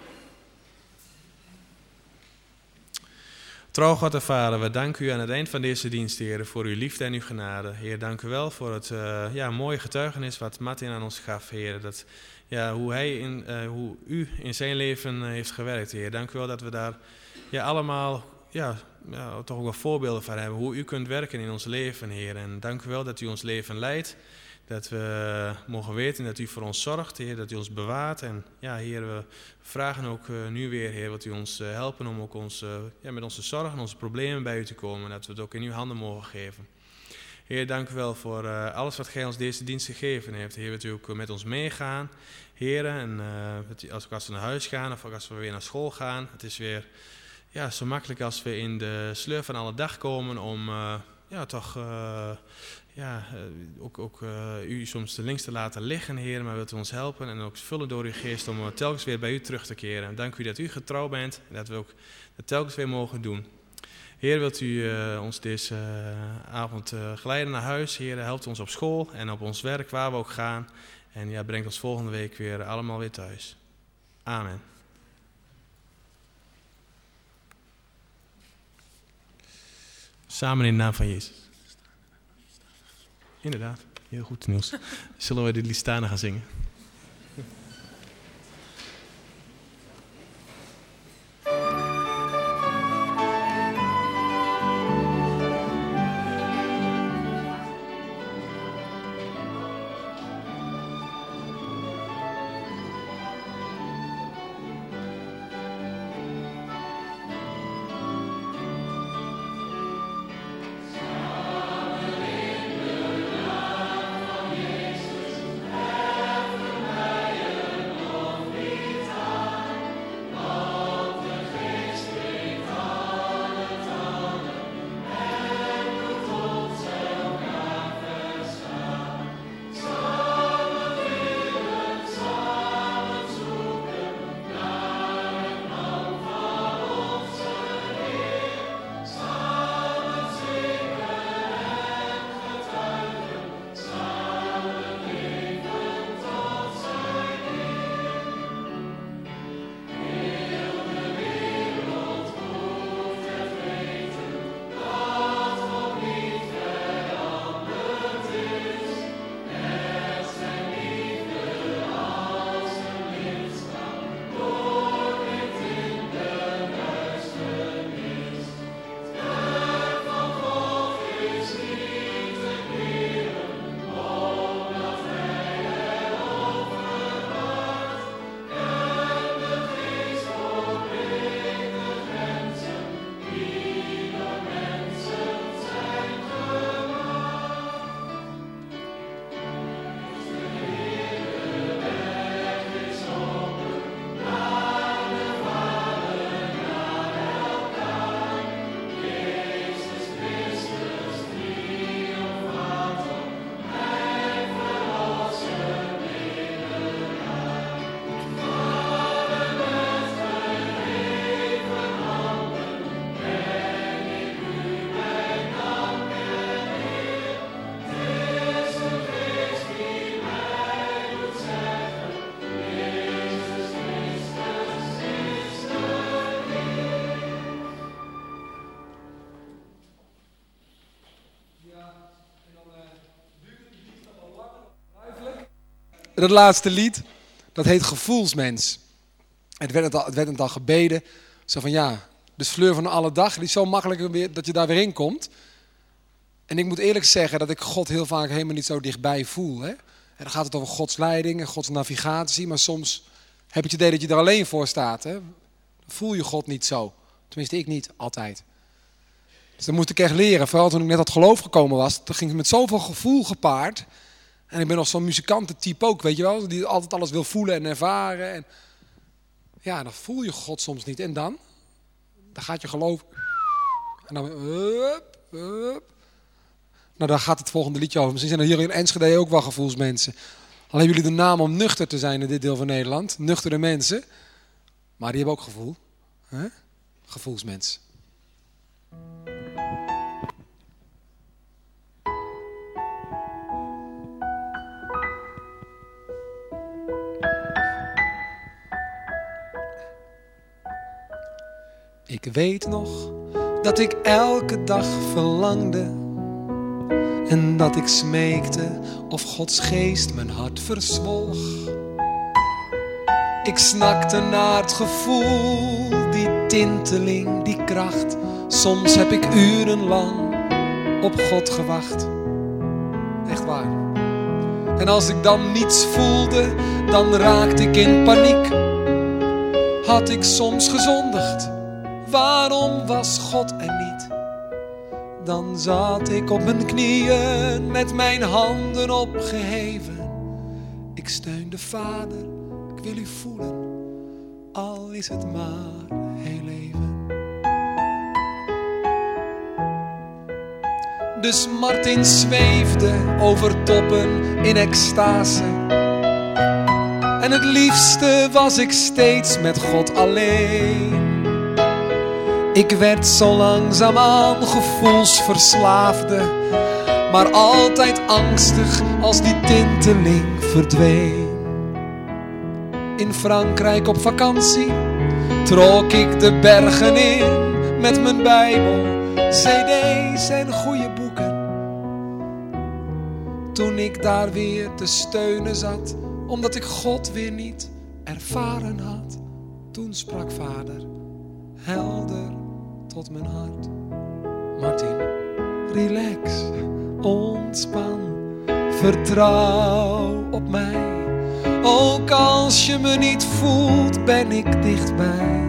Trouw God en Vader, we danken u aan het eind van deze dienst, Heer, voor uw liefde en uw genade. Heer, dank u wel voor het mooie getuigenis wat Martin aan ons gaf, Heer. Dat, hoe u in zijn leven heeft gewerkt, Heer. Dank u wel dat we daar allemaal toch ook wel voorbeelden van hebben. Hoe u kunt werken in ons leven, Heer. En dank u wel dat u ons leven leidt. Dat we mogen weten dat u voor ons zorgt, Heer, dat u ons bewaart. En ja, Heer, we vragen ook nu weer, Heer, wat u ons helpen om ook met onze zorgen, onze problemen bij u te komen. Dat we het ook in uw handen mogen geven. Heer, dank u wel voor alles wat gij ons deze dienst gegeven heeft. Heer, wilt u ook met ons meegaan, Heer. En als we naar huis gaan of als we weer naar school gaan. Het is weer zo makkelijk als we in de sleur van alle dag komen om ook u soms links te laten liggen, Heer, maar wilt u ons helpen en ook vullen door uw geest om telkens weer bij u terug te keren. En dank u dat u getrouw bent en dat we ook dat telkens weer mogen doen. Heer, wilt u ons deze avond geleiden naar huis, Heer, helpt ons op school en op ons werk waar we ook gaan. En brengt ons volgende week weer allemaal weer thuis. Amen. Samen in de naam van Jezus. Inderdaad, heel goed, Niels. Zullen we dit lied staan gaan zingen? Dat laatste lied, dat heet Gevoelsmens. Het werd al gebeden. Zo van de sleur van alle dag, die is zo makkelijk weer, dat je daar weer in komt. En ik moet eerlijk zeggen dat ik God heel vaak helemaal niet zo dichtbij voel. Hè? En dan gaat het over Gods leiding en Gods navigatie. Maar soms heb je het idee dat je er alleen voor staat. Hè? Dan voel je God niet zo. Tenminste, ik niet altijd. Dus dat moest ik echt leren. Vooral toen ik net tot geloof gekomen was. Toen ging het met zoveel gevoel gepaard. En ik ben nog zo'n muzikantentype ook, weet je wel. Die altijd alles wil voelen en ervaren. En ja, dan voel je God soms niet. En dan? Dan gaat je geloof. En dan... Nou, daar gaat het volgende liedje over. Misschien zijn er hier in Enschede ook wel gevoelsmensen. Al hebben jullie de naam om nuchter te zijn in dit deel van Nederland. Nuchtere mensen. Maar die hebben ook gevoel. Hè? Gevoelsmensen. Ik weet nog dat ik elke dag verlangde en dat ik smeekte of Gods geest mijn hart verzwolg. Ik snakte naar het gevoel, die tinteling, die kracht. Soms heb ik urenlang op God gewacht. Echt waar. En als ik dan niets voelde, dan raakte ik in paniek. Had ik soms gezondigd? Waarom was God er niet? Dan zat ik op mijn knieën met mijn handen opgeheven. Ik steun de Vader, ik wil u voelen, al is het maar heel even. Dus Martin zweefde over toppen in extase. En het liefste was ik steeds met God alleen. Ik werd zo langzaamaan gevoelsverslaafde, maar altijd angstig als die tinteling verdween. In Frankrijk op vakantie trok ik de bergen in met mijn Bijbel, cd's en goede boeken. Toen ik daar weer te steunen zat, omdat ik God weer niet ervaren had, toen sprak Vader helder tot mijn hart. Martin, relax, ontspan, vertrouw op mij. Ook als je me niet voelt, ben ik dichtbij.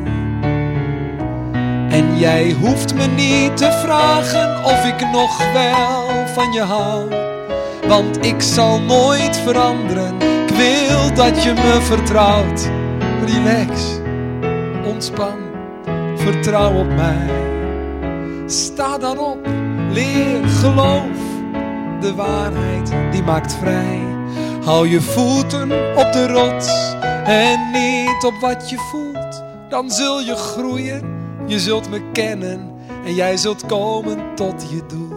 En jij hoeft me niet te vragen of ik nog wel van je hou. Want ik zal nooit veranderen, ik wil dat je me vertrouwt. Relax, ontspan, vertrouw op mij. Sta dan op, leer, geloof. De waarheid die maakt vrij. Hou je voeten op de rots en niet op wat je voelt. Dan zul je groeien, je zult me kennen en jij zult komen tot je doel.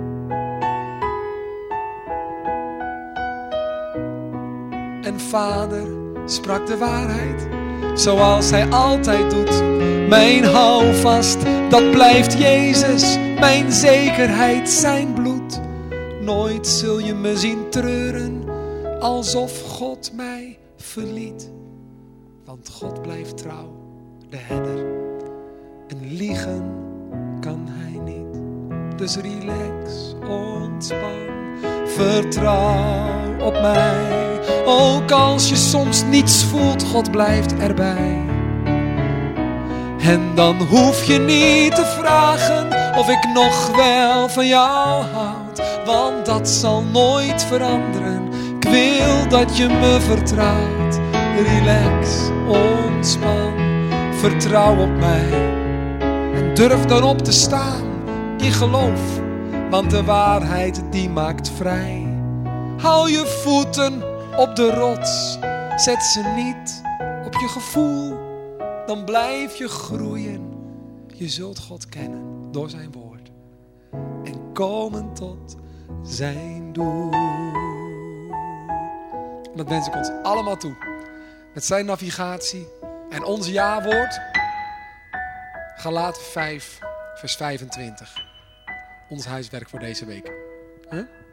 En Vader sprak de waarheid, zoals hij altijd doet. Mijn houvast, dat blijft Jezus, mijn zekerheid, zijn bloed. Nooit zul je me zien treuren, alsof God mij verliet. Want God blijft trouw, de herder. En liegen kan hij niet. Dus relax, ontspan, vertrouw op mij. Ook als je soms niets voelt, God blijft erbij. En dan hoef je niet te vragen of ik nog wel van jou houd. Want dat zal nooit veranderen. Ik wil dat je me vertrouwt. Relax, ontspan, vertrouw op mij. En durf dan op te staan in geloof. Want de waarheid die maakt vrij. Hou je voeten op de rots. Zet ze niet op je gevoel. Dan blijf je groeien. Je zult God kennen door zijn woord. En komen tot zijn doel. Dat wens ik ons allemaal toe. Met zijn navigatie en ons ja-woord. Galaten 5, vers 25. Ons huiswerk voor deze week. Huh?